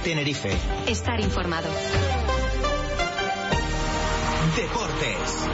Tenerife. Estar informado. Deportes.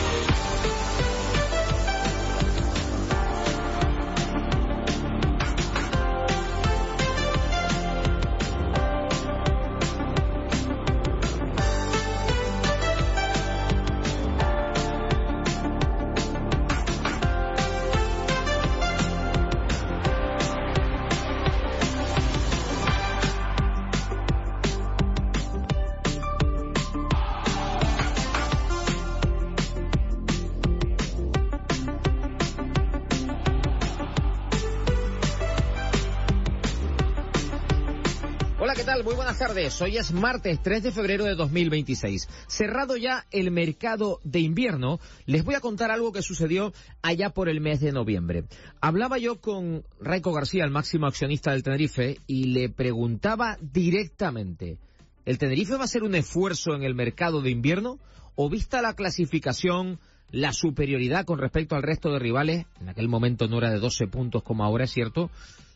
Muy buenas tardes, hoy es martes 3 de febrero de 2026. Cerrado ya el mercado de invierno, les voy a contar algo que sucedió allá por el mes de noviembre. Hablaba yo con Raico García, el máximo accionista del Tenerife, y le preguntaba directamente, ¿el Tenerife va a hacer un esfuerzo en el mercado de invierno? ¿O vista la clasificación, la superioridad con respecto al resto de rivales, en aquel momento no era de 12 puntos como ahora, es cierto,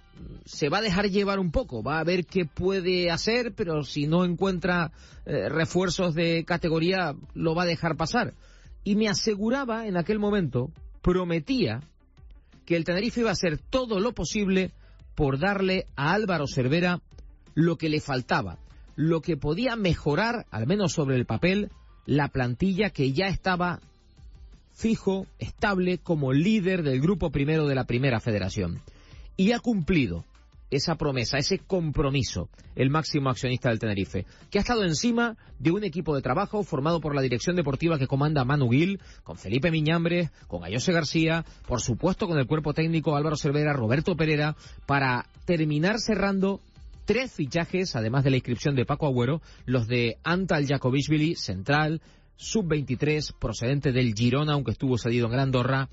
se va a dejar llevar un poco, va a ver qué puede hacer, pero si no encuentra refuerzos de categoría, lo va a dejar pasar? Y me aseguraba en aquel momento, prometía, que el Tenerife iba a hacer todo lo posible por darle a Álvaro Cervera lo que le faltaba, lo que podía mejorar, al menos sobre el papel, la plantilla que ya estaba fijo, estable, como líder del grupo primero de la Primera Federación. Y ha cumplido esa promesa, ese compromiso, el máximo accionista del Tenerife, que ha estado encima de un equipo de trabajo formado por la dirección deportiva que comanda Manu Gil, con Felipe Miñambres, con Ayose García, por supuesto con el cuerpo técnico Álvaro Cervera, Roberto Perera, para terminar cerrando 3 fichajes, además de la inscripción de Paco Agüero, los de Antal Jakovishvili, central, sub-23, procedente del Girona, aunque estuvo cedido en Andorra,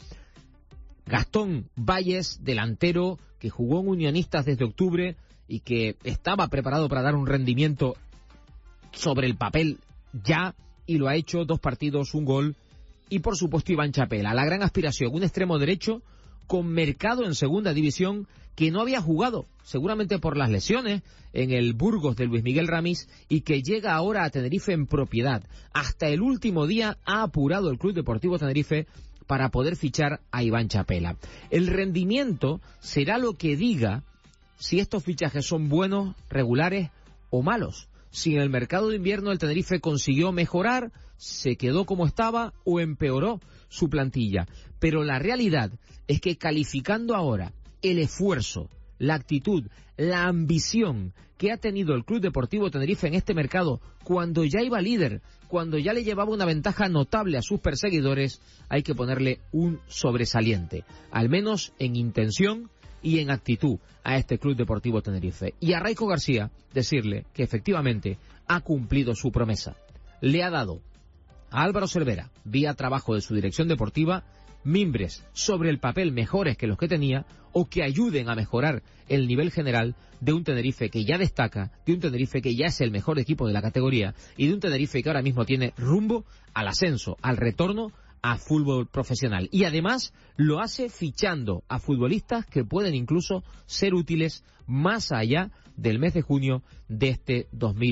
Gastón Valles, delantero, que jugó en Unionistas desde octubre y que estaba preparado para dar un rendimiento sobre el papel ya, y lo ha hecho, 2 partidos, 1 gol, y por supuesto Iván Chapela, la gran aspiración, un extremo derecho con mercado en segunda división, que no había jugado, seguramente por las lesiones, en el Burgos de Luis Miguel Ramis, y que llega ahora a Tenerife en propiedad. Hasta el último día ha apurado el Club Deportivo Tenerife para poder fichar a Iván Chapela. El rendimiento será lo que diga si estos fichajes son buenos, regulares o malos. Si en el mercado de invierno el Tenerife consiguió mejorar, se quedó como estaba o empeoró su plantilla. Pero la realidad es que calificando ahora el esfuerzo, la actitud, la ambición que ha tenido el Club Deportivo Tenerife en este mercado, cuando ya iba líder, cuando ya le llevaba una ventaja notable a sus perseguidores, hay que ponerle un sobresaliente, al menos en intención y en actitud, a este Club Deportivo Tenerife. Y a Raico García decirle que efectivamente ha cumplido su promesa. Le ha dado a Álvaro Cervera, vía trabajo de su dirección deportiva, mimbres sobre el papel mejores que los que tenía, o que ayuden a mejorar el nivel general de un Tenerife que ya destaca, de un Tenerife que ya es el mejor equipo de la categoría, y de un Tenerife que ahora mismo tiene rumbo al ascenso, al retorno a fútbol profesional. Y además lo hace fichando a futbolistas que pueden incluso ser útiles más allá del mes de junio de este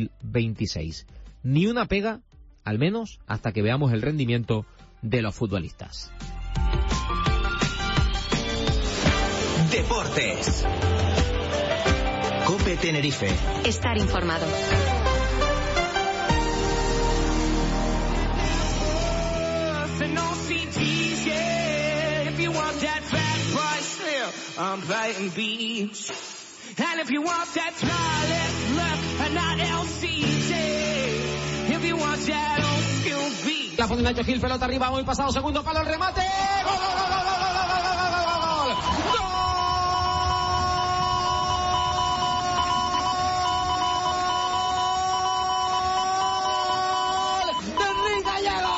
2026. Ni una pega, al menos hasta que veamos el rendimiento de los futbolistas. Deportes. COPE Tenerife. Estar informado. La pone Nacho Gil, pelota arriba, muy pasado, segundo palo, el remate. ¡Gol, gol, gol, gol, gol, gol, gol, gol, gol! ¡Gol! ¡De Enrique Gallego!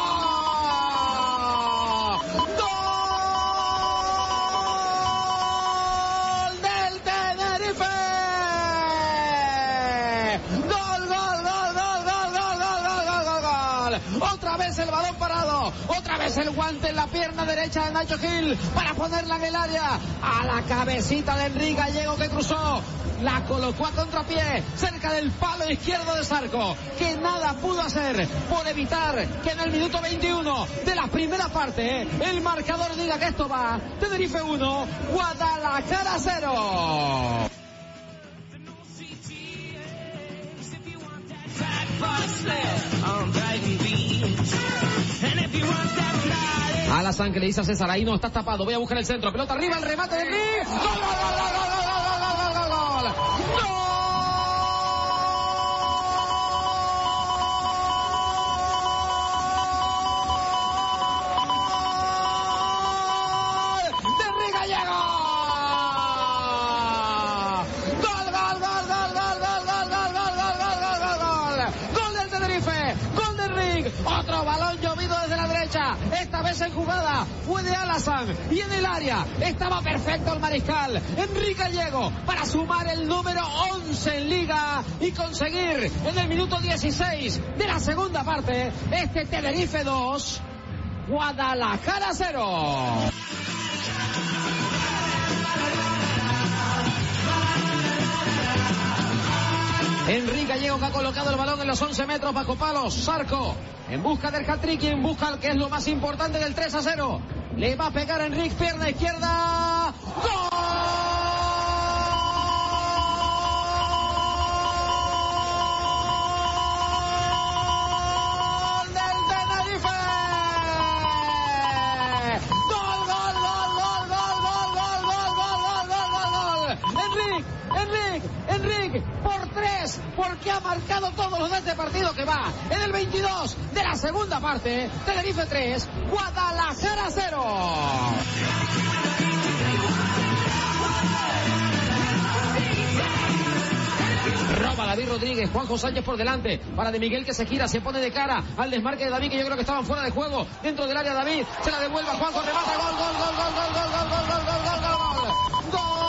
¡Gol del Tenerife! ¡Gol, gol, gol, gol, gol, gol, gol, gol, gol, gol! Otra vez el balón parado, otra otra vez el guante en la pierna derecha de Nacho Gil para ponerla en el área, a la cabecita de Enrique Gallego que cruzó, la colocó a contrapié cerca del palo izquierdo de Zarco, que nada pudo hacer por evitar que en el minuto 21 de la primera parte el marcador diga que esto va. Tenerife 1, Guadalajara 0. Alasan que le dice a César, ahí no estás tapado, voy a buscar el centro, pelota arriba, el remate de Enrique. ¡Gol, gol, gol, gol, gol, gol, gol, gol, gol, gol! Otro balón llovido desde la derecha, esta vez en jugada fue de Alasan y en el área estaba perfecto el mariscal Enrique Gallego para sumar el número 11 en liga y conseguir en el minuto 16 de la segunda parte este Tenerife 2, Guadalajara 0. Enrique Gallego que ha colocado el balón en los 11 metros bajo palos. Zarco en busca del hat-trick y en busca el que es lo más importante del 3-0. Le va a pegar a Enrique, pierna izquierda. ¡Gol! ¡Del Tenerife! ¡Gol, gol, gol, gol, gol, gol, gol, gol, gol, gol, gol, gol! Enrique, por 3, porque ha marcado todos los de este partido que va en el 22 de la segunda parte. Tenerife 3, Guadalajara 0. Roba David Rodríguez, Juanjo Sánchez por delante, para De Miguel que se gira, se pone de cara al desmarque de David, que yo creo que estaban fuera de juego, dentro del área David, se la devuelve a Juanjo, remata, gol, gol, gol, gol, gol, gol, gol, gol, gol, gol, gol, gol, gol.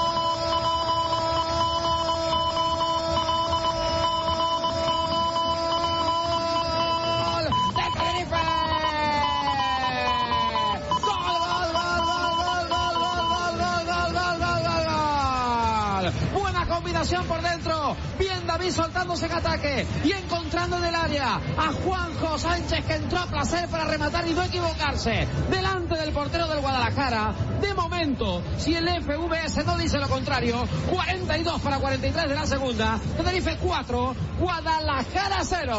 Por dentro, bien David soltándose en ataque y encontrando en el área a Juanjo Sánchez, que entró a placer para rematar y no equivocarse delante del portero del Guadalajara. De momento, si el FVS no dice lo contrario, 42-43 de la segunda. Tenerife 4, Guadalajara 0.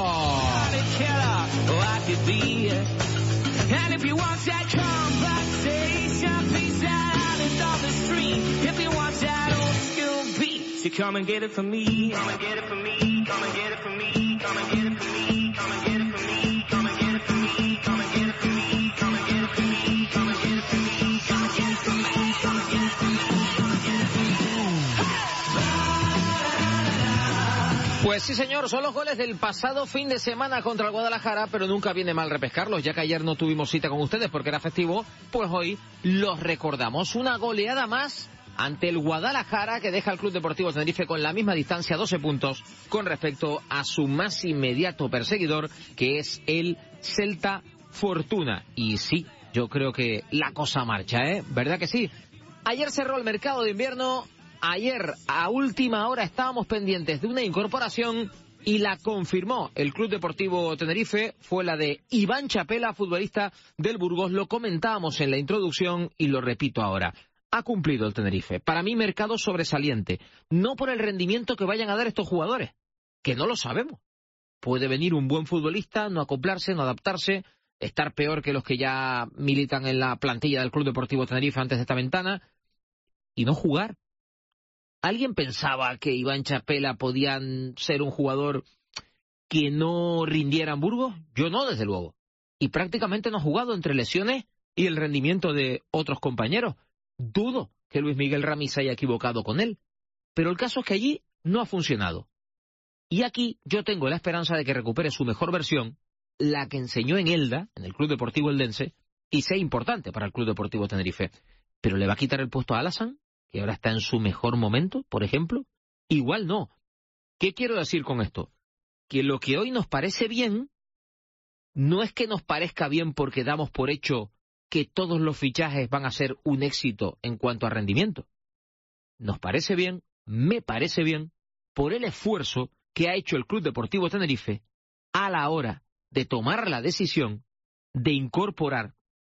Come and get it from me. Come and get it from me. Come and get it from me. Come and get it from me. Come and get it from me. Come and get it from me. Come and get it from me. Come and get it from me. Come and get it from me. Come and get it from me. Come and get it from me. Come and get it from me. Pues sí, señor, son los goles del pasado fin de semana contra el Guadalajara, pero nunca viene mal repescarlos, ya que ayer no tuvimos cita con ustedes porque era festivo, pues hoy los recordamos. Una goleada más ante el Guadalajara, que deja al Club Deportivo Tenerife con la misma distancia, 12 puntos, con respecto a su más inmediato perseguidor, que es el Celta Fortuna. Y sí, yo creo que la cosa marcha, ¿verdad que sí? Ayer cerró el mercado de invierno, ayer a última hora estábamos pendientes de una incorporación y la confirmó el Club Deportivo Tenerife, fue la de Iván Chapela, futbolista del Burgos. Lo comentábamos en la introducción y lo repito ahora. Ha cumplido el Tenerife. Para mí, mercado sobresaliente. No por el rendimiento que vayan a dar estos jugadores, que no lo sabemos. Puede venir un buen futbolista, no acoplarse, no adaptarse, estar peor que los que ya militan en la plantilla del Club Deportivo Tenerife antes de esta ventana, y no jugar. ¿Alguien pensaba que Iván Chapela podía ser un jugador que no rindiera en Burgos? Yo no, desde luego. Y prácticamente no ha jugado entre lesiones y el rendimiento de otros compañeros. Dudo que Luis Miguel Ramírez se haya equivocado con él, pero el caso es que allí no ha funcionado. Y aquí yo tengo la esperanza de que recupere su mejor versión, la que enseñó en Elda, en el Club Deportivo Eldense, y sea importante para el Club Deportivo Tenerife. Pero ¿le va a quitar el puesto a Alasan, que ahora está en su mejor momento, por ejemplo? Igual no. ¿Qué quiero decir con esto? Que lo que hoy nos parece bien, no es que nos parezca bien porque damos por hecho que todos los fichajes van a ser un éxito en cuanto a rendimiento. Nos parece bien, me parece bien, por el esfuerzo que ha hecho el Club Deportivo Tenerife a la hora de tomar la decisión de incorporar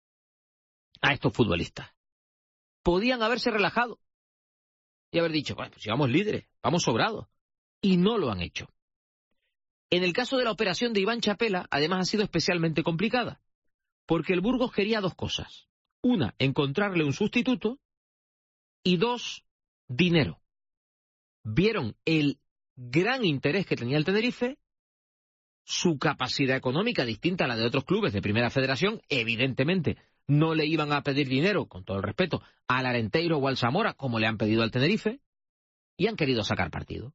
a estos futbolistas. Podían haberse relajado y haber dicho, bueno, pues si vamos líderes, vamos sobrados. Y no lo han hecho. En el caso de la operación de Iván Chapela, además ha sido especialmente complicada, porque el Burgos quería dos cosas. Una, encontrarle un sustituto, y dos, dinero. Vieron el gran interés que tenía el Tenerife, su capacidad económica distinta a la de otros clubes de Primera Federación. Evidentemente no le iban a pedir dinero, con todo el respeto, al Arenteiro o al Zamora, como le han pedido al Tenerife, y han querido sacar partido.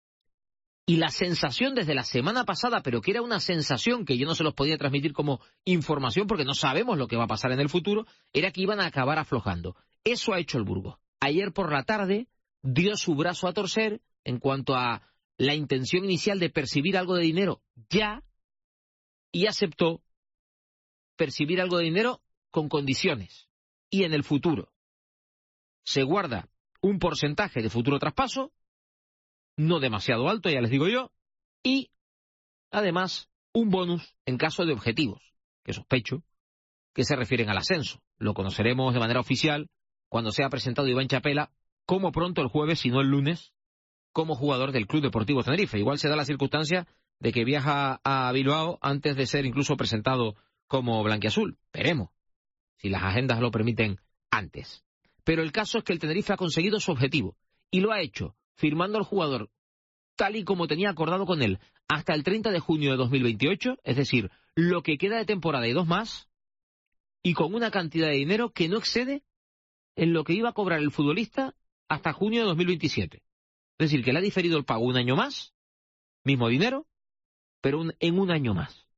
Y la sensación desde la semana pasada, pero que era una sensación que yo no se los podía transmitir como información porque no sabemos lo que va a pasar en el futuro, era que iban a acabar aflojando. Eso ha hecho el Burgos. Ayer por la tarde dio su brazo a torcer en cuanto a la intención inicial de percibir algo de dinero ya, y aceptó percibir algo de dinero con condiciones. Y en el futuro se guarda un porcentaje de futuro traspaso, no demasiado alto, ya les digo yo, y además un bonus en caso de objetivos, que sospecho que se refieren al ascenso. Lo conoceremos de manera oficial cuando sea presentado Iván Chapela, como pronto el jueves, si no el lunes, como jugador del Club Deportivo Tenerife. Igual se da la circunstancia de que viaja a Bilbao antes de ser incluso presentado como blanquiazul. Veremos si las agendas lo permiten antes. Pero el caso es que el Tenerife ha conseguido su objetivo, y lo ha hecho firmando al jugador tal y como tenía acordado con él hasta el 30 de junio de 2028, es decir, lo que queda de temporada y 2 más, y con una cantidad de dinero que no excede en lo que iba a cobrar el futbolista hasta junio de 2027. Es decir, que le ha diferido el pago un año más, mismo dinero, pero en un año más.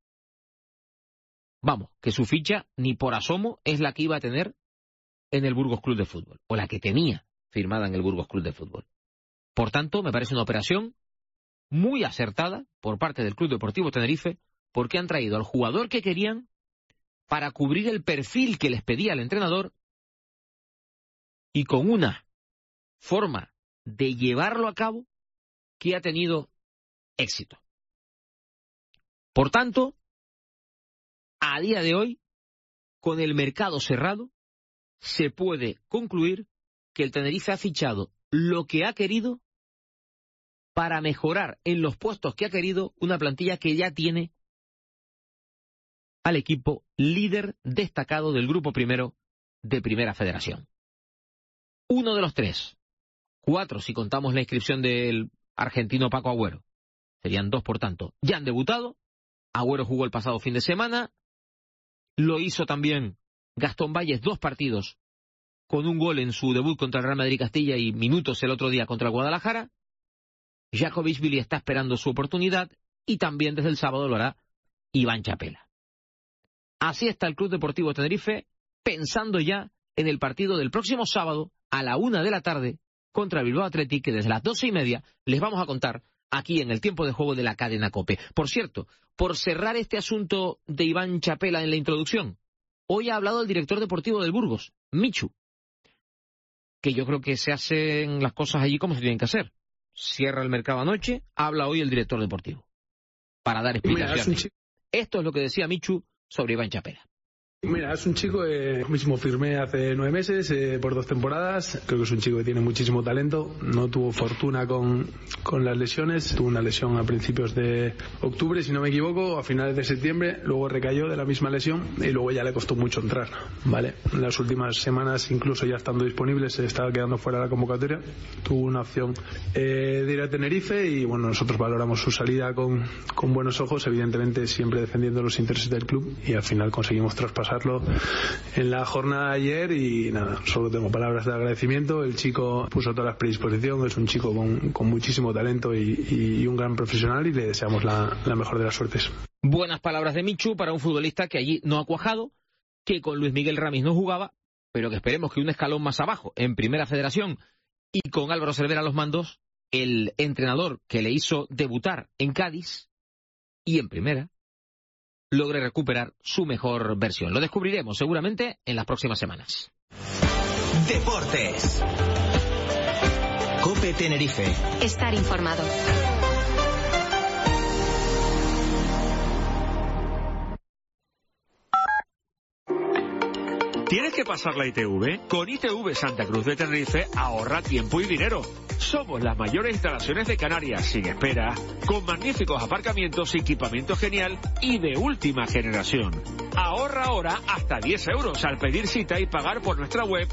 Vamos, que su ficha ni por asomo es la que iba a tener en el Burgos Club de Fútbol, o la que tenía firmada en el Burgos Club de Fútbol. Por tanto, me parece una operación muy acertada por parte del Club Deportivo Tenerife, porque han traído al jugador que querían para cubrir el perfil que les pedía el entrenador, y con una forma de llevarlo a cabo que ha tenido éxito. Por tanto, a día de hoy, con el mercado cerrado, se puede concluir que el Tenerife ha fichado lo que ha querido para mejorar en los puestos que ha querido una plantilla que ya tiene al equipo líder destacado del grupo primero de Primera Federación. Uno de los 3, 4 si contamos la inscripción del argentino Paco Agüero, serían 2 por tanto, ya han debutado. Agüero jugó el pasado fin de semana, lo hizo también Gastón Valles, 2 partidos con un gol en su debut contra el Real Madrid Castilla y minutos el otro día contra el Guadalajara. Jakovishvili está esperando su oportunidad, y también desde el sábado lo hará Iván Chapela. Así está el Club Deportivo Tenerife, pensando ya en el partido del próximo sábado a la 1 de la tarde contra el Bilbao Athletic, que desde las 12:30 les vamos a contar aquí en el tiempo de juego de la cadena COPE. Por cierto, por cerrar este asunto de Iván Chapela en la introducción, hoy ha hablado el director deportivo del Burgos, Michu, que yo creo que se hacen las cosas allí como se tienen que hacer. Cierra el mercado anoche, habla hoy el director deportivo para dar explicaciones. Esto es lo que decía Michu sobre Iván Chapela. Mira, es un chico que mismo firmé hace 9 meses por 2 temporadas. Creo que es un chico que tiene muchísimo talento. No tuvo fortuna con las lesiones. Tuvo una lesión a principios de octubre, si no me equivoco, a finales de septiembre. Luego recayó de la misma lesión y luego ya le costó mucho entrar. Vale. En las últimas semanas, incluso ya estando disponible, se estaba quedando fuera de la convocatoria. Tuvo una opción de ir a Tenerife y bueno, nosotros valoramos su salida con buenos ojos, evidentemente siempre defendiendo los intereses del club, y al final conseguimos traspasarlo en la jornada de ayer. Y nada, solo tengo palabras de agradecimiento. El chico puso todas las predisposiciones, es un chico con muchísimo talento y un gran profesional, y le deseamos la mejor de las suertes. Buenas palabras de Michu para un futbolista que allí no ha cuajado, que con Luis Miguel Ramis no jugaba, pero que esperemos que un escalón más abajo, en Primera Federación, y con Álvaro Cervera a los mandos, el entrenador que le hizo debutar en Cádiz y en Primera, logre recuperar su mejor versión. Lo descubriremos seguramente en las próximas semanas. Deportes. COPE Tenerife. Estar informado. ¿Tienes que pasar la ITV? Con ITV Santa Cruz de Tenerife ahorra tiempo y dinero. Somos las mayores instalaciones de Canarias, sin espera, con magníficos aparcamientos, equipamiento genial y de última generación. Ahorra ahora hasta 10 euros al pedir cita y pagar por nuestra web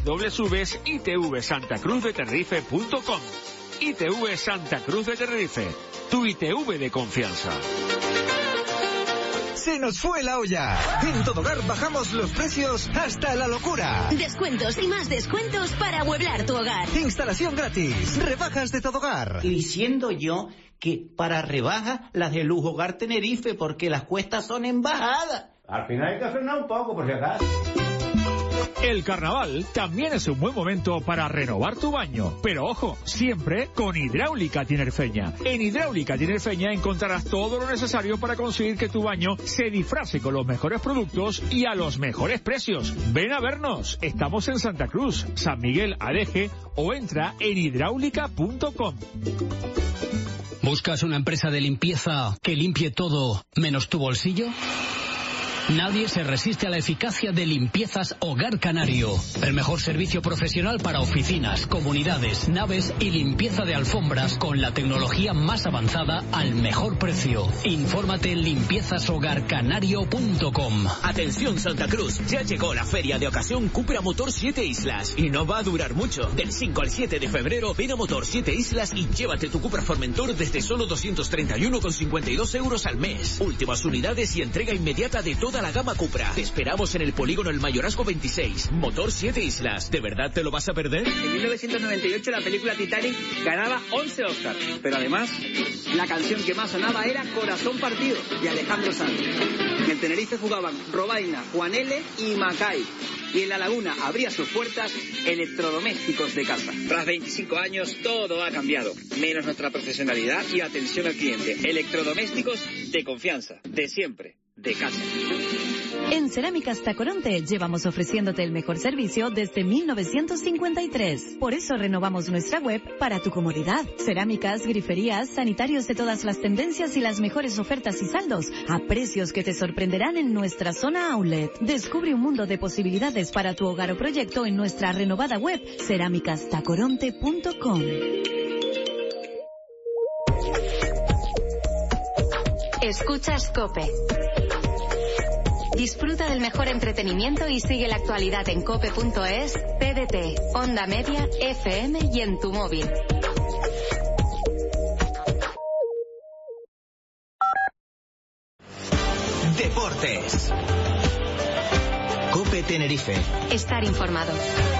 www.itvsantacruzdetenerife.com. ITV Santa Cruz de Tenerife, tu ITV de confianza. Se nos fue la olla. En Todogar bajamos los precios hasta la locura. Descuentos y más descuentos para amueblar tu hogar. Instalación gratis. Rebajas de Todogar. Y diciendo yo que para rebajas las de Lujo Hogar Tenerife, porque las cuestas son en bajada. Al final hay que frenar un poco, por si acaso. El carnaval también es un buen momento para renovar tu baño, pero ojo, siempre con Hidráulica Tinerfeña. En Hidráulica Tinerfeña encontrarás todo lo necesario para conseguir que tu baño se disfrace con los mejores productos y a los mejores precios. Ven a vernos, estamos en Santa Cruz, San Miguel, Adeje, o entra en hidráulica.com. ¿Buscas una empresa de limpieza que limpie todo menos tu bolsillo? Nadie se resiste a la eficacia de Limpiezas Hogar Canario. El mejor servicio profesional para oficinas, comunidades, naves y limpieza de alfombras con la tecnología más avanzada al mejor precio. Infórmate en limpiezashogarcanario.com. Atención Santa Cruz, ya llegó la feria de ocasión Cupra Motor 7 Islas y no va a durar mucho. Del 5 al 7 de febrero ven a Motor 7 Islas y llévate tu Cupra Formentor desde solo 231,52 euros al mes. Últimas unidades y entrega inmediata de toda la gama Cupra. Te esperamos en el polígono El Mayorazgo 26. Motor 7 Islas. ¿De verdad te lo vas a perder? En 1998 la película Titanic ganaba 11 Oscars, pero además la canción que más sonaba era Corazón Partido de Alejandro Sanz. En el Tenerife jugaban Robaina, Juan L. y Macay. Y en La Laguna abría sus puertas Electrodomésticos de Casa. Tras 25 años todo ha cambiado, menos nuestra profesionalidad y atención al cliente. Electrodomésticos de confianza, de siempre, de casa. En Cerámicas Tacoronte llevamos ofreciéndote el mejor servicio desde 1953. Por eso renovamos nuestra web para tu comodidad. Cerámicas, griferías, sanitarios de todas las tendencias y las mejores ofertas y saldos a precios que te sorprenderán en nuestra zona outlet. Descubre un mundo de posibilidades para tu hogar o proyecto en nuestra renovada web cerámicastacoronte.com. Escuchas COPE. Disfruta del mejor entretenimiento y sigue la actualidad en cope.es, TDT, Onda Media, FM y en tu móvil. Deportes. COPE Tenerife. Estar informado.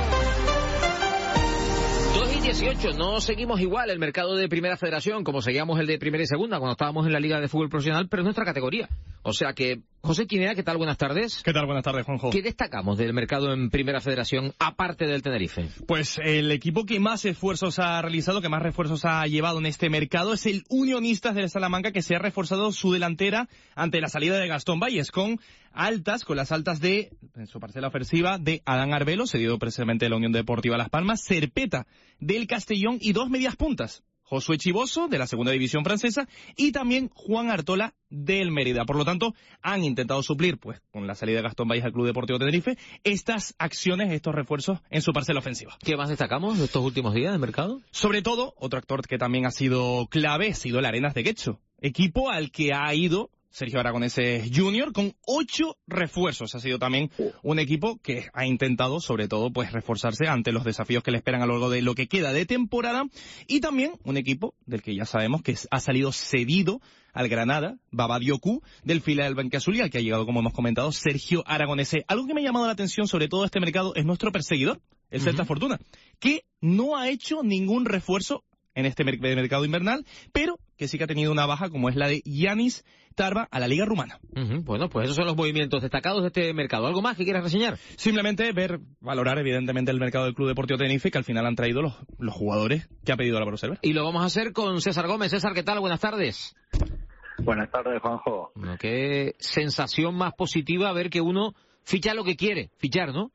2:18, no seguimos igual el mercado de Primera Federación como seguíamos el de Primera y Segunda cuando estábamos en la Liga de Fútbol Profesional, pero es nuestra categoría. O sea que, José Quinea, ¿qué tal? Buenas tardes. ¿Qué tal? Buenas tardes, Juanjo. ¿Qué destacamos del mercado en Primera Federación, aparte del Tenerife? Pues el equipo que más esfuerzos ha realizado, que más refuerzos ha llevado en este mercado, es el Unionistas de Salamanca, que se ha reforzado su delantera ante la salida de Gastón Valles, con las altas de, en su parcela ofensiva, de Adán Arbelo, cedido precisamente de la Unión Deportiva Las Palmas, Cerpeta del Castellón y dos medias puntas. Josué Chiboso, de la segunda división francesa, y también Juan Artola, del Mérida. Por lo tanto, han intentado suplir, pues, con la salida de Gastón Valles al Club Deportivo Tenerife, estas acciones, estos refuerzos en su parcela ofensiva. ¿Qué más destacamos de estos últimos días de mercado? Sobre todo, otro actor que también ha sido clave ha sido el Arenas de Guecho, equipo al que ha ido Sergio Aragoneses Jr. con 8 refuerzos. Ha sido también un equipo que ha intentado, sobre todo, pues reforzarse ante los desafíos que le esperan a lo largo de lo que queda de temporada. Y también un equipo del que ya sabemos que ha salido cedido al Granada, Baba Dioku, del fila del Blanquiazul, y al que ha llegado, como hemos comentado, Sergio Aragonese. Algo que me ha llamado la atención, sobre todo este mercado, es nuestro perseguidor, el Celta Fortuna, que no ha hecho ningún refuerzo en este mercado invernal, pero que sí que ha tenido una baja, como es la de Yanis Tarba a la Liga Rumana. Bueno, pues esos son los movimientos destacados de este mercado. ¿Algo más que quieras reseñar? Simplemente valorar evidentemente el mercado del Club Deportivo Tenerife, que al final han traído los jugadores que ha pedido Álvaro Cervera. Y lo vamos a hacer con César Gómez. César, ¿qué tal? Buenas tardes. Buenas tardes, Juanjo. Bueno, qué sensación más positiva ver que uno ficha lo que quiere fichar, ¿no?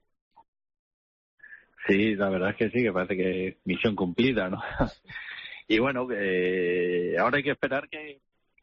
Sí, la verdad es que sí, que parece que es misión cumplida, ¿no? Y bueno, ahora hay que esperar que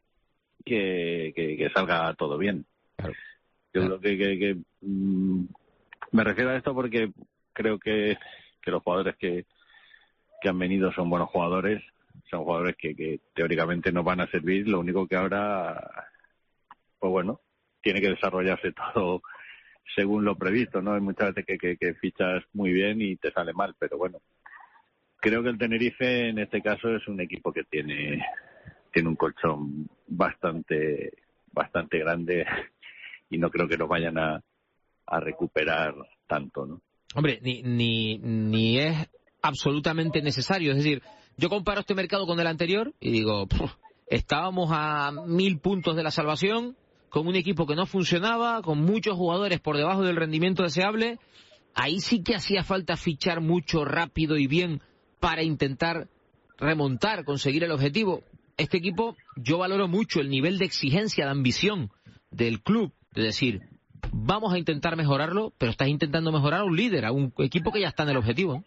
salga todo bien. Claro. Yo creo que me refiero a esto porque creo que los jugadores que han venido son buenos jugadores, son jugadores que teóricamente nos van a servir, lo único que ahora, pues bueno, tiene que desarrollarse todo según lo previsto, ¿no? Hay muchas veces que fichas muy bien y te sale mal, pero bueno, creo que el Tenerife en este caso es un equipo que tiene un colchón bastante grande y no creo que lo vayan a recuperar tanto, ¿no? Hombre, ni es absolutamente necesario. Es decir, yo comparo este mercado con el anterior y digo, estábamos a 1000 puntos de la salvación, con un equipo que no funcionaba, con muchos jugadores por debajo del rendimiento deseable. Ahí sí que hacía falta fichar mucho, rápido y bien para intentar remontar, conseguir el objetivo. Este equipo, yo valoro mucho el nivel de exigencia, de ambición del club, de decir, vamos a intentar mejorarlo, pero estás intentando mejorar a un líder, a un equipo que ya está en el objetivo, ¿no?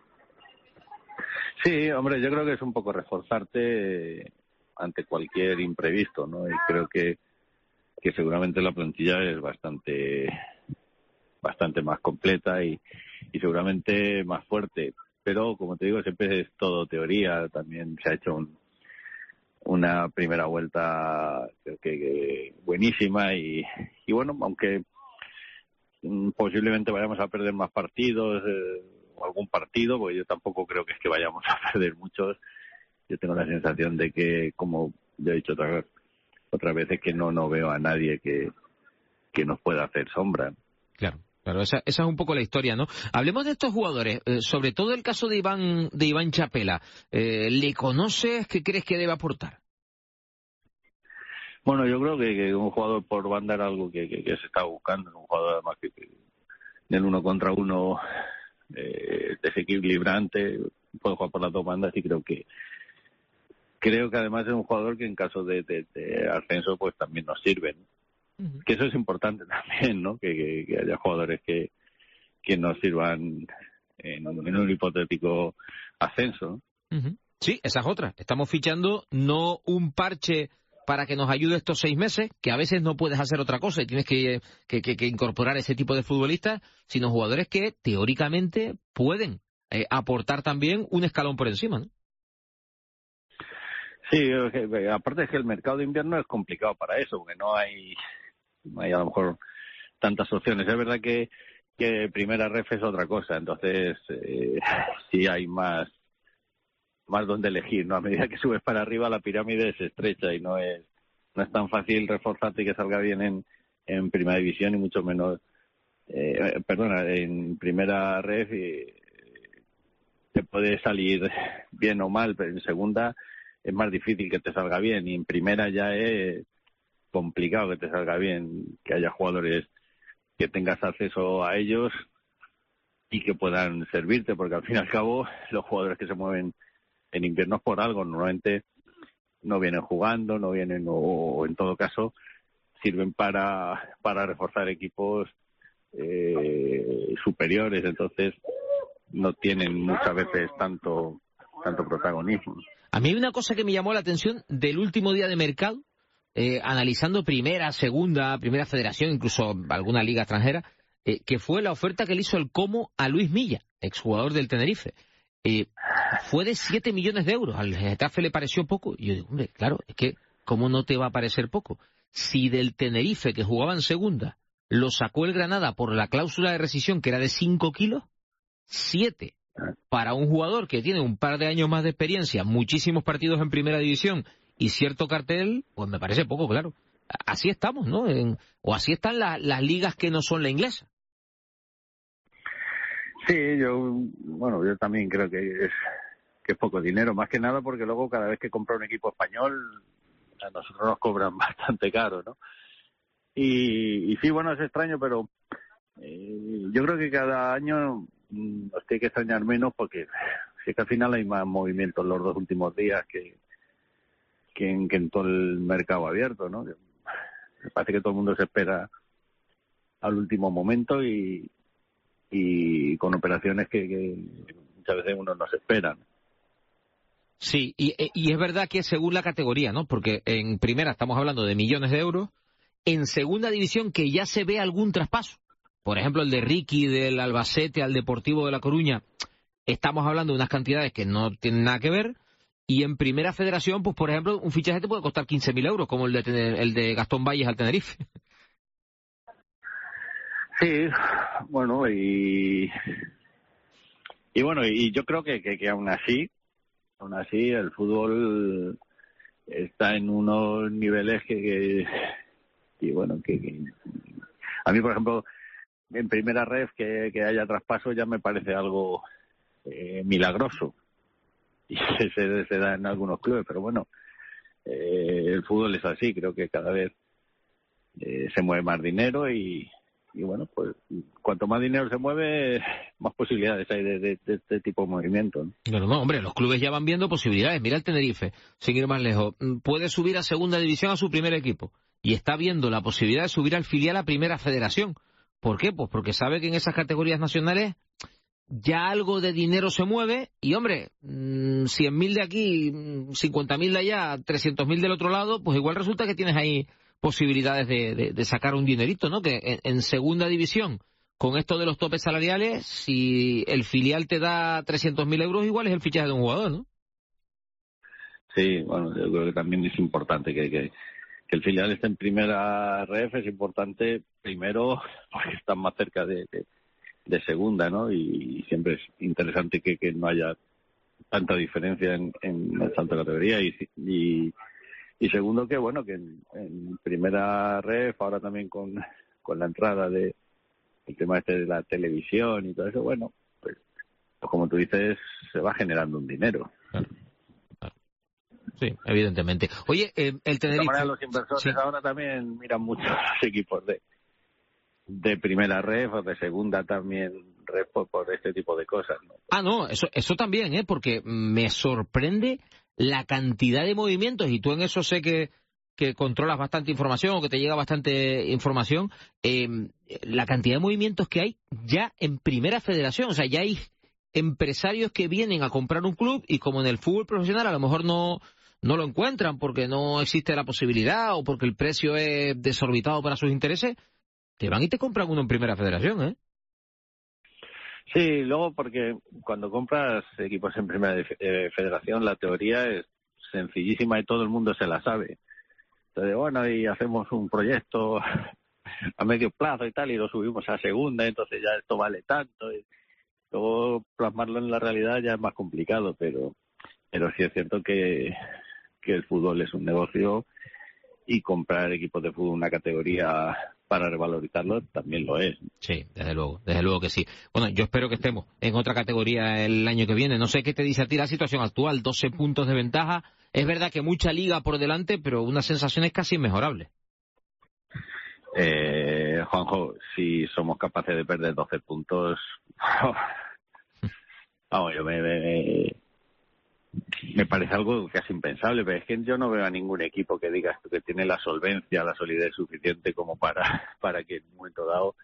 Sí, hombre, yo creo que es un poco reforzarte ante cualquier imprevisto, ¿no? Y creo que seguramente la plantilla es bastante más completa y seguramente más fuerte. Pero, como te digo, siempre es todo teoría. También se ha hecho una primera vuelta creo que buenísima y bueno, aunque posiblemente vayamos a perder más partidos o algún partido, porque yo tampoco creo que es que vayamos a perder muchos. Yo tengo la sensación de que, como ya he dicho otras veces, que no veo a nadie que nos pueda hacer sombra. Claro, esa es un poco la historia, ¿no? Hablemos de estos jugadores, sobre todo el caso de Iván Chapela. ¿Le conoces? ¿Qué crees que debe aportar? Bueno, yo creo que un jugador por banda era algo que se está buscando, un jugador además que del 1 contra 1 desequilibrante, puede jugar por las dos bandas y creo que además es un jugador que en caso de ascenso pues también nos sirve, ¿no? Uh-huh. Que eso es importante también, ¿no? Que haya jugadores que nos sirvan en un hipotético ascenso, ¿no? Uh-huh. Sí, esa es otra. Estamos fichando no un parche para que nos ayude estos 6 meses, que a veces no puedes hacer otra cosa y tienes que incorporar ese tipo de futbolistas, sino jugadores que teóricamente pueden aportar también un escalón por encima, ¿no? Sí, aparte es que el mercado de invierno es complicado para eso, porque no hay a lo mejor tantas opciones. Es verdad que primera ref es otra cosa, entonces sí hay más donde elegir, ¿no? A medida que subes para arriba la pirámide se estrecha y no es tan fácil reforzarte y que salga bien en primera división y mucho menos en primera ref te puede salir bien o mal, pero en segunda es más difícil que te salga bien y en primera ya es complicado que te salga bien, que haya jugadores que tengas acceso a ellos y que puedan servirte, porque al fin y al cabo los jugadores que se mueven en invierno por algo, normalmente no vienen jugando, no vienen o en todo caso sirven para reforzar equipos superiores, entonces no tienen muchas veces tanto protagonismo. A mí hay una cosa que me llamó la atención del último día de mercado, analizando primera, segunda, primera federación, incluso alguna liga extranjera, que fue la oferta que le hizo el Como a Luis Milla, exjugador del Tenerife. Fue de 7 millones de euros. Al Getafe le pareció poco. Y yo digo, hombre, claro, es que ¿cómo no te va a parecer poco? Si del Tenerife, que jugaba en segunda, lo sacó el Granada por la cláusula de rescisión, que era de 5 kilos, 7 para un jugador que tiene un par de años más de experiencia, muchísimos partidos en primera división y cierto cartel, pues me parece poco, claro. Así estamos, ¿no? O así están las ligas que no son la inglesa. Sí, yo también creo que es poco dinero, más que nada porque luego cada vez que compra un equipo español a nosotros nos cobran bastante caro, ¿no? Y sí, bueno, es extraño, pero yo creo que cada año nos tiene que extrañar menos porque si es que al final hay más movimientos los 2 últimos días que en todo el mercado abierto, ¿no? Me parece que todo el mundo se espera al último momento y con operaciones que muchas veces uno no se espera. Sí, y es verdad que según la categoría, ¿no? Porque en primera estamos hablando de millones de euros, en segunda división que ya se ve algún traspaso. Por ejemplo, el de Ricky del Albacete al Deportivo de La Coruña, estamos hablando de unas cantidades que no tienen nada que ver. Y en primera federación, pues por ejemplo, un fichaje te puede costar 15.000 euros, como el de Gastón Valles al Tenerife. Sí, bueno, y yo creo que aún así el fútbol está en unos niveles que a mí, por ejemplo, en primera ref que haya traspaso ya me parece algo milagroso, y se da en algunos clubes, pero bueno, el fútbol es así. Creo que cada vez se mueve más dinero y bueno, pues cuanto más dinero se mueve, más posibilidades hay de este tipo de movimiento, ¿no? Pero no, hombre, los clubes ya van viendo posibilidades. Mira el Tenerife, sin ir más lejos, puede subir a segunda división a su primer equipo y está viendo la posibilidad de subir al filial a primera federación. ¿Por qué? Pues porque sabe que en esas categorías nacionales ya algo de dinero se mueve y, hombre, 100.000 de aquí, 50.000 de allá, 300.000 del otro lado, pues igual resulta que tienes ahí posibilidades de sacar un dinerito, ¿no? Que en segunda división, con esto de los topes salariales, si el filial te da 300.000 euros, igual es el fichaje de un jugador, ¿no? Sí, bueno, yo creo que también es importante que el filial esté en primera ref. Es importante, primero, porque están más cerca de segunda, ¿no? Y siempre es interesante que no haya tanta diferencia en la alta categoría y segundo que bueno, que en primera ref, ahora también con la entrada de el tema de la televisión y todo eso, bueno, pues como tú dices, se va generando un dinero. Claro. Sí, evidentemente. Oye, el Tenerife... De todas maneras, los inversores ahora también miran mucho a los equipos de primera ref o de segunda también ref por este tipo de cosas, ¿no? Ah, no, eso también, porque me sorprende la cantidad de movimientos, y tú en eso sé que controlas bastante información o que te llega bastante información, la cantidad de movimientos que hay ya en primera federación. O sea, ya hay empresarios que vienen a comprar un club y como en el fútbol profesional a lo mejor no lo encuentran porque no existe la posibilidad o porque el precio es desorbitado para sus intereses, te van y te compran uno en primera federación, ¿eh? Sí, luego porque cuando compras equipos en primera federación la teoría es sencillísima y todo el mundo se la sabe. Entonces, bueno, y hacemos un proyecto a medio plazo y tal y lo subimos a segunda, entonces ya esto vale tanto. Y luego plasmarlo en la realidad ya es más complicado, pero sí es cierto que el fútbol es un negocio y comprar equipos de fútbol una categoría para revalorizarlo también lo es. Sí, desde luego que sí. Bueno, yo espero que estemos en otra categoría el año que viene. No sé qué te dice a ti la situación actual, 12 puntos de ventaja. Es verdad que mucha liga por delante, pero una sensación es casi inmejorable. Juanjo, si somos capaces de perder 12 puntos, vamos, yo me parece algo casi impensable, pero es que yo no veo a ningún equipo que diga que tiene la solvencia, la solidez suficiente como para que en un momento dado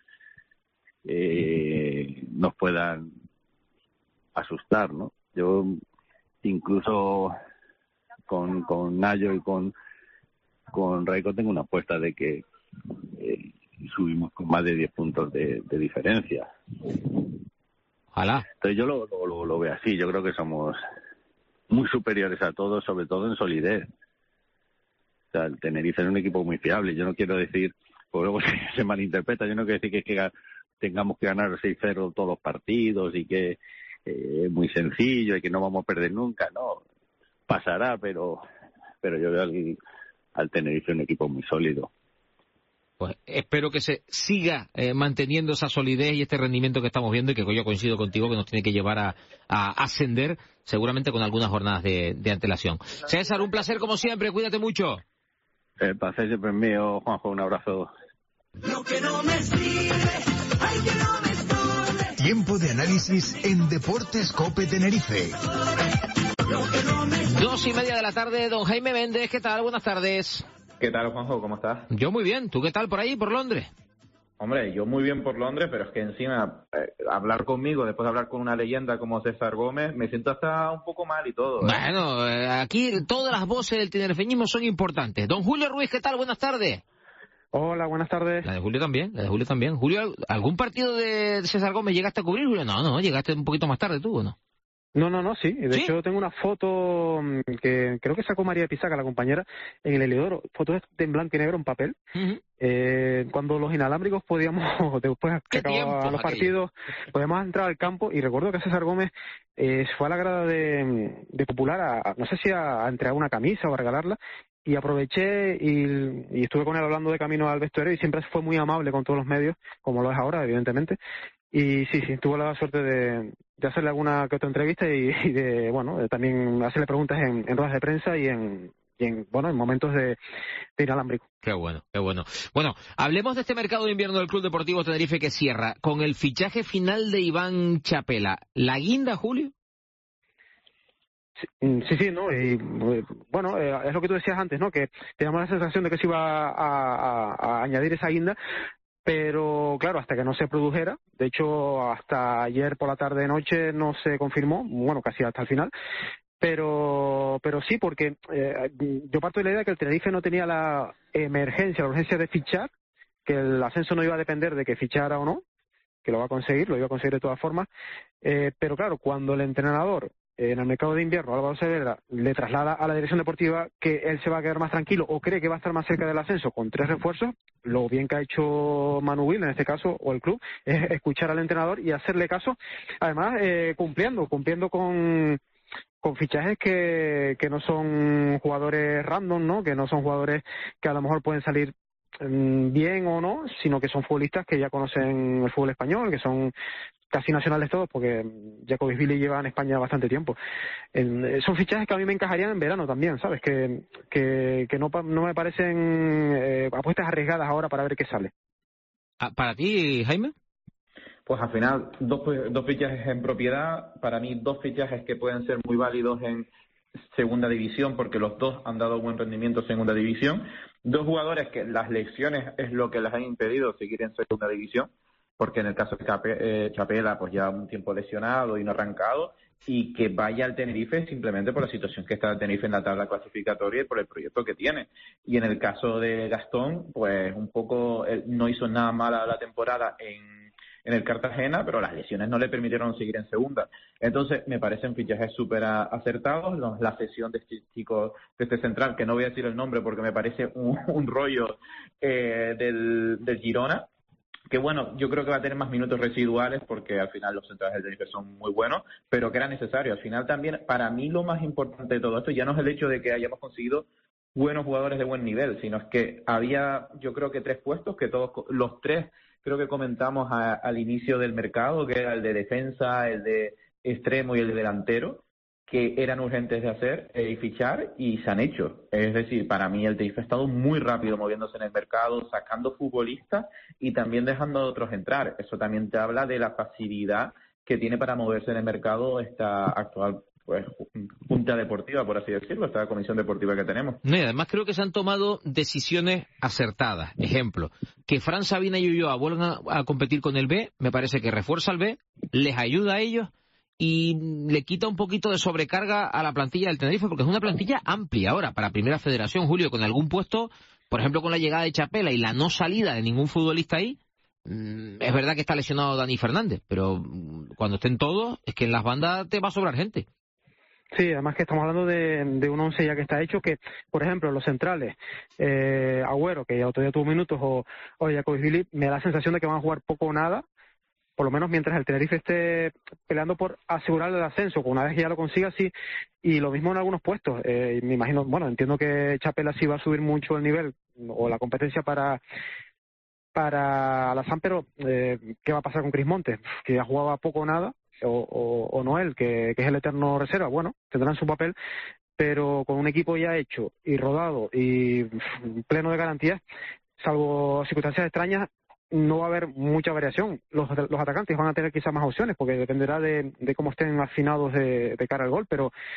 nos puedan asustar, ¿no? Yo incluso con Nayo y con Raico tengo una apuesta de que subimos con más de 10 puntos de diferencia. Ojalá. Entonces yo lo veo así. Yo creo que somos muy superiores a todos, sobre todo en solidez. O sea, el Tenerife es un equipo muy fiable. Yo no quiero decir, pues luego se malinterpreta, yo no quiero decir que tengamos que ganar 6-0 todos los partidos y que es muy sencillo y que no vamos a perder nunca. No, pasará, pero yo veo al Tenerife un equipo muy sólido. Pues espero que se siga manteniendo esa solidez y este rendimiento que estamos viendo y que yo coincido contigo que nos tiene que llevar a ascender, seguramente con algunas jornadas de antelación. César, un placer como siempre, cuídate mucho. El placer siempre es mío, Juanjo, un abrazo. Lo que no me sirve, ay, que no me estorbe. Tiempo de análisis en Deportes COPE Tenerife. Lo que no 2:30 de la tarde, don Jaime Méndez, ¿qué tal? Buenas tardes. ¿Qué tal, Juanjo? ¿Cómo estás? Yo muy bien, ¿tú qué tal por ahí, por Londres? Hombre, yo muy bien por Londres, pero es que encima hablar conmigo, después de hablar con una leyenda como César Gómez, me siento hasta un poco mal y todo. Bueno, aquí todas las voces del tinerfeñismo son importantes. Don Julio Ruiz, ¿qué tal? Buenas tardes. Hola, buenas tardes. La de Julio también. Julio, ¿algún partido de César Gómez llegaste a cubrir, Julio? No, llegaste un poquito más tarde tú, ¿o no? No, sí. De hecho, tengo una foto que creo que sacó María Pisaca, la compañera, en el Heliodoro. Fotos en blanco y negro en papel. Cuando los inalámbricos podíamos, después que acababan los partidos, podíamos entrar al campo. Y recuerdo que César Gómez fue a la grada de Popular, no sé si a entregar una camisa o a regalarla. Y aproveché y estuve con él hablando de camino al vestuario y siempre fue muy amable con todos los medios, como lo es ahora, evidentemente. Y sí, tuve la suerte de hacerle alguna que otra entrevista y de también hacerle preguntas en ruedas de prensa y en momentos de inalámbrico. Qué bueno. Bueno, hablemos de este mercado de invierno del Club Deportivo Tenerife que cierra con el fichaje final de Iván Chapela. ¿La guinda, Julio? Sí, ¿no? Y bueno, es lo que tú decías antes, ¿no? Que teníamos la sensación de que se iba a añadir esa guinda, pero claro, hasta que no se produjera, de hecho hasta ayer por la tarde-noche no se confirmó, bueno, casi hasta el final, pero sí, porque yo parto de la idea de que el Tenerife no tenía la urgencia de fichar, que el ascenso no iba a depender de que fichara o no, que lo iba a conseguir de todas formas, pero claro, cuando el entrenador en el mercado de invierno, Álvaro Saavedra, le traslada a la dirección deportiva que él se va a quedar más tranquilo o cree que va a estar más cerca del ascenso con 3 refuerzos, lo bien que ha hecho Manu Will, en este caso, o el club, es escuchar al entrenador y hacerle caso, además cumpliendo con fichajes que no son jugadores random, ¿no? Que no son jugadores que a lo mejor pueden salir bien o no, sino que son futbolistas que ya conocen el fútbol español, que son casi nacionales todos, porque Jacobisvili lleva en España bastante tiempo. Son fichajes que a mí me encajarían en verano también, ¿sabes? Que no me parecen apuestas arriesgadas ahora para ver qué sale. ¿Para ti, Jaime? Pues al final, dos fichajes en propiedad, para mí 2 fichajes que pueden ser muy válidos en segunda división, porque los dos han dado buen rendimiento en segunda división. 2 jugadores que las lesiones es lo que les han impedido seguir en segunda división, porque en el caso de Chapela, pues ya un tiempo lesionado y no arrancado, y que vaya al Tenerife simplemente por la situación que está el Tenerife en la tabla clasificatoria y por el proyecto que tiene. Y en el caso de Gastón, pues un poco no hizo nada mala la temporada en el Cartagena, pero las lesiones no le permitieron seguir en segunda. Entonces, me parecen fichajes súper acertados. La cesión de este chico, de este central, que no voy a decir el nombre porque me parece un rollo del Girona, que bueno, yo creo que va a tener más minutos residuales porque al final los centrales del Tenerife son muy buenos, pero que era necesario. Al final también, para mí lo más importante de todo esto ya no es el hecho de que hayamos conseguido buenos jugadores de buen nivel, sino es que había, yo creo que 3 puestos, que todos los 3 creo que comentamos al inicio del mercado, que era el de defensa, el de extremo y el de delantero, que eran urgentes de hacer y fichar, y se han hecho. Es decir, para mí el Tenerife ha estado muy rápido moviéndose en el mercado, sacando futbolistas y también dejando a otros entrar. Eso también te habla de la facilidad que tiene para moverse en el mercado esta actual junta deportiva, por así decirlo, esta comisión deportiva que tenemos. No, y además creo que se han tomado decisiones acertadas. Ejemplo, que Fran Sabina y Ulloa vuelvan a competir con el B, me parece que refuerza al B, les ayuda a ellos y le quita un poquito de sobrecarga a la plantilla del Tenerife, porque es una plantilla amplia ahora para Primera Federación, Julio, con algún puesto, por ejemplo, con la llegada de Chapela y la no salida de ningún futbolista ahí. Es verdad que está lesionado Dani Fernández, pero cuando estén todos, es que en las bandas te va a sobrar gente. Sí, además que estamos hablando de un 11 ya que está hecho, que, por ejemplo, los centrales, Agüero, que ya otro día tuvo minutos, o Jacobisvili, me da la sensación de que van a jugar poco o nada, por lo menos mientras el Tenerife esté peleando por asegurar el ascenso, una vez que ya lo consiga, sí, y lo mismo en algunos puestos. Me imagino, bueno, entiendo que Chapela sí va a subir mucho el nivel, o la competencia para Alazán, pero ¿qué va a pasar con Cris Montes? Que ya jugaba poco o nada, o Noel, que es el eterno reserva. Bueno, tendrán su papel, pero con un equipo ya hecho y rodado y pleno de garantías, salvo circunstancias extrañas, no va a haber mucha variación. Los atacantes van a tener quizás más opciones, porque dependerá de cómo estén afinados de cara al gol, pero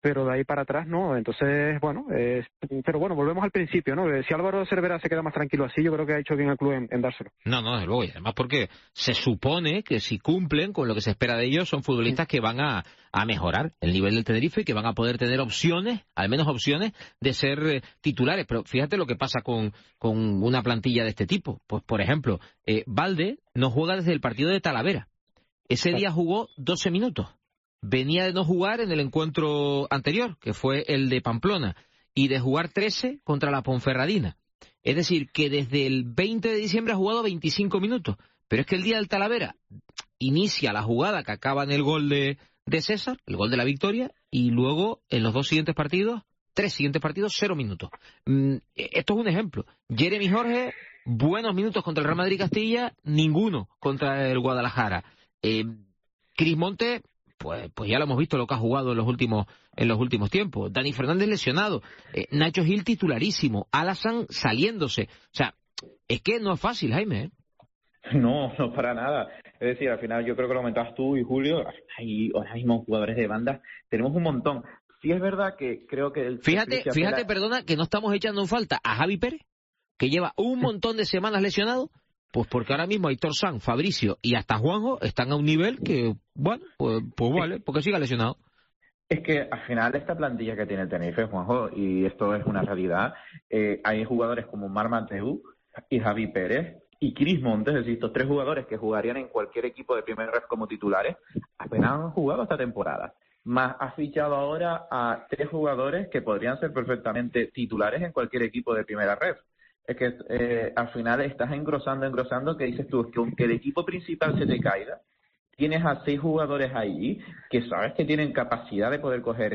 pero de ahí para atrás no. Entonces, bueno, pero bueno, volvemos al principio, ¿no? Si Álvaro Cervera se queda más tranquilo así, yo creo que ha hecho bien al club en dárselo. No, desde luego, y además porque se supone que si cumplen con lo que se espera de ellos, son futbolistas que van a mejorar el nivel del Tenerife y que van a poder tener opciones, al menos opciones, de ser titulares. Pero fíjate lo que pasa con una plantilla de este tipo. Pues, por ejemplo, Valde no juega desde el partido de Talavera. Ese día jugó 12 minutos. Venía de no jugar en el encuentro anterior, que fue el de Pamplona, y de jugar 13 contra la Ponferradina. Es decir, que desde el 20 de diciembre ha jugado 25 minutos. Pero es que el día del Talavera inicia la jugada que acaba en el gol de César, el gol de la victoria, y luego en los 3 siguientes partidos, 0 minutos. Esto es un ejemplo. Jeremy Jorge, buenos minutos contra el Real Madrid Castilla, ninguno contra el Guadalajara. Cris Monte, pues ya lo hemos visto lo que ha jugado en los últimos tiempos. Dani Fernández lesionado, Nacho Gil titularísimo, Alassane saliéndose. O sea, es que no es fácil, Jaime, ¿eh? No para nada. Es decir, al final yo creo que lo comentabas tú y Julio, hay ahora mismo jugadores de banda, tenemos un montón. Sí es verdad que creo que... Fíjate, perdona, que no estamos echando en falta a Javi Pérez, que lleva un montón de semanas lesionado, pues porque ahora mismo Aitor Sanz, Fabricio y hasta Juanjo están a un nivel que, bueno, pues vale, porque siga lesionado. Es que al final esta plantilla que tiene el Tenerife, Juanjo, y esto es una realidad, hay jugadores como Marc Mateu y Javi Pérez y Cris Montes, es decir, estos 3 jugadores que jugarían en cualquier equipo de primer ref como titulares, apenas han jugado esta temporada. Más ha fichado ahora a 3 jugadores que podrían ser perfectamente titulares en cualquier equipo de primera ref. Es que al final estás engrosando, que dices tú, que aunque el equipo principal se te caiga, tienes a 6 jugadores ahí que sabes que tienen capacidad de poder coger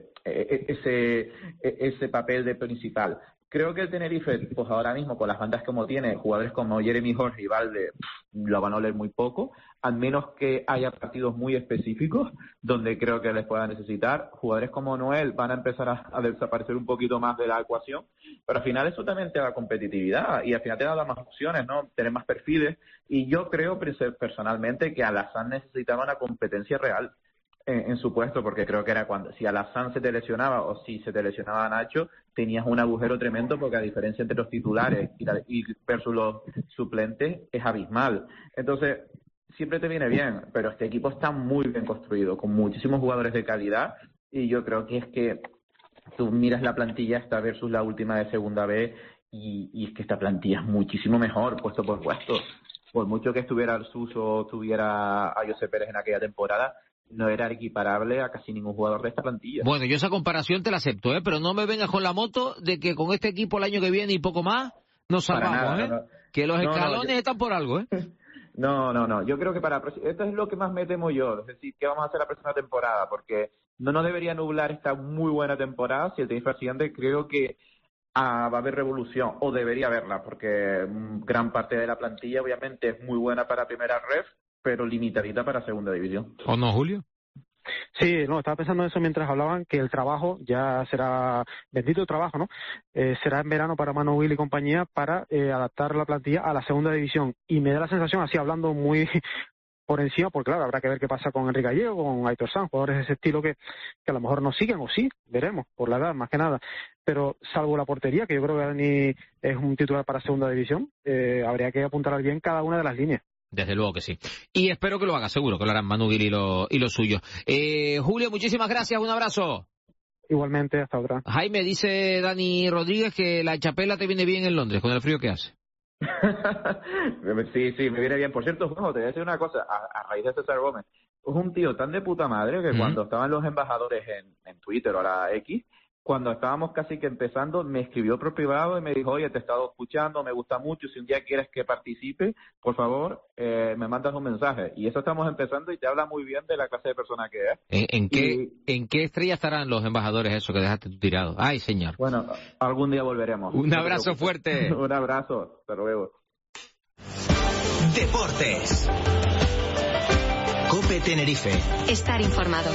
ese papel de principal. Creo que el Tenerife, pues ahora mismo con las bandas como tiene, jugadores como Jeremy Jorge y Valde, lo van a oler muy poco, al menos que haya partidos muy específicos donde creo que les puedan necesitar. Jugadores como Noel van a empezar a desaparecer un poquito más de la ecuación, pero al final eso también te da competitividad y al final te da más opciones, ¿no? Tener más perfiles, y yo creo personalmente que Alassane necesitaba una competencia real en su puesto, porque creo que era cuando, si Alassane se te lesionaba o si se te lesionaba Nacho, tenías un agujero tremendo, porque a diferencia entre los titulares y versus los suplentes es abismal. Entonces, siempre te viene bien, pero este equipo está muy bien construido, con muchísimos jugadores de calidad, y yo creo que es que tú miras la plantilla esta versus la última de segunda B, y es que esta plantilla es muchísimo mejor, puesto por puesto. Por mucho que estuviera el Suso, tuviera a José Pérez en aquella temporada, no era equiparable a casi ningún jugador de esta plantilla. Bueno, yo esa comparación te la acepto, pero no me vengas con la moto de que con este equipo el año que viene y poco más nos salvamos, no. Que los escalones están por algo, No, yo creo que esto es lo que más me temo yo, es decir, ¿qué vamos a hacer la próxima temporada? Porque no nos debería nublar esta muy buena temporada si el Tenerife asciende. Creo que va a haber revolución, o debería haberla, porque gran parte de la plantilla obviamente es muy buena para primera ref, pero limitadita para segunda división. ¿O no, Julio? Sí, no, estaba pensando eso mientras hablaban, que el trabajo ya será, bendito trabajo, ¿no? Será en verano para Manu Will y compañía para adaptar la plantilla a la segunda división. Y me da la sensación, así hablando muy por encima, porque claro, habrá que ver qué pasa con Enrique Gallego, con Aitor Sanz, jugadores de ese estilo que a lo mejor no siguen, o sí, veremos, por la edad, más que nada. Pero salvo la portería, que yo creo que Dani es un titular para segunda división, habría que apuntar bien cada una de las líneas. Desde luego que sí. Y espero que lo haga, seguro que lo harán Manu Gil y lo suyo. Julio, muchísimas gracias, un abrazo. Igualmente, hasta otra. Jaime, dice Dani Rodríguez que la chapela te viene bien en Londres, con el frío que hace. Sí, me viene bien. Por cierto, Juanjo, te voy a decir una cosa, a raíz de César Gómez. Es un tío tan de puta madre que cuando estaban los embajadores en Twitter o la X, cuando estábamos casi que empezando, me escribió por privado y me dijo, oye, te he estado escuchando, me gusta mucho, si un día quieres que participe, por favor, me mandas un mensaje. Y eso estamos empezando y te habla muy bien de la clase de persona que es. ¿En qué estrella estarán los embajadores eso que dejaste tú tirado? Ay, señor. Bueno, algún día volveremos. Un abrazo fuerte. Un abrazo, hasta luego. Deportes. COPE Tenerife. Estar informado.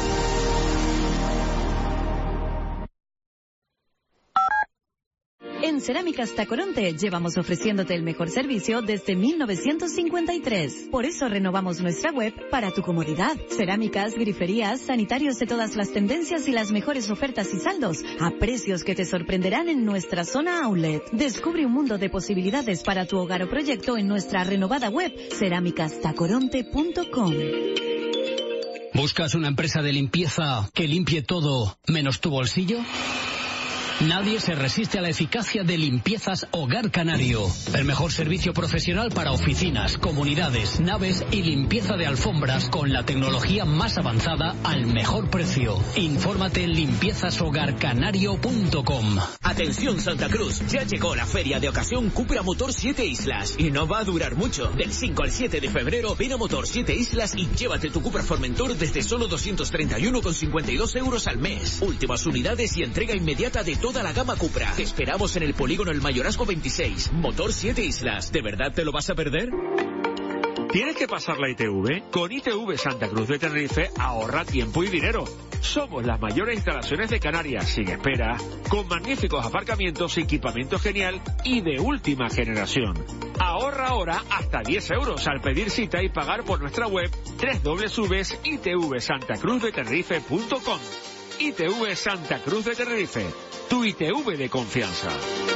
En En Cerámicas Tacoronte llevamos ofreciéndote el mejor servicio desde 1953. Por eso renovamos nuestra web para tu comodidad. Cerámicas, griferías, sanitarios de todas las tendencias y las mejores ofertas y saldos a precios que te sorprenderán en nuestra zona outlet. Descubre un mundo de posibilidades para tu hogar o proyecto en nuestra renovada web cerámicastacoronte.com. ¿Buscas una empresa de limpieza que limpie todo menos tu bolsillo? Nadie se resiste a la eficacia de Limpiezas Hogar Canario. El mejor servicio profesional para oficinas, comunidades, naves y limpieza de alfombras con la tecnología más avanzada al mejor precio. Infórmate en limpiezashogarcanario.com. Atención Santa Cruz, ya llegó la feria de ocasión Cupra Motor 7 Islas y no va a durar mucho. Del 5 al 7 de febrero ven a Motor 7 Islas y llévate tu Cupra Formentor desde solo 231,52 euros al mes. Últimas unidades y entrega inmediata de toda la gama Cupra. Te esperamos en el polígono El Mayorazgo 26. Motor 7 Islas. ¿De verdad te lo vas a perder? ¿Tienes que pasar la ITV? Con ITV Santa Cruz de Tenerife ahorra tiempo y dinero. Somos las mayores instalaciones de Canarias, sin espera, con magníficos aparcamientos, equipamiento genial y de última generación. Ahorra ahora hasta 10 euros al pedir cita y pagar por nuestra web www.itvsantacruzdetenerife.com. ITV Santa Cruz de Tenerife, tu ITV de confianza.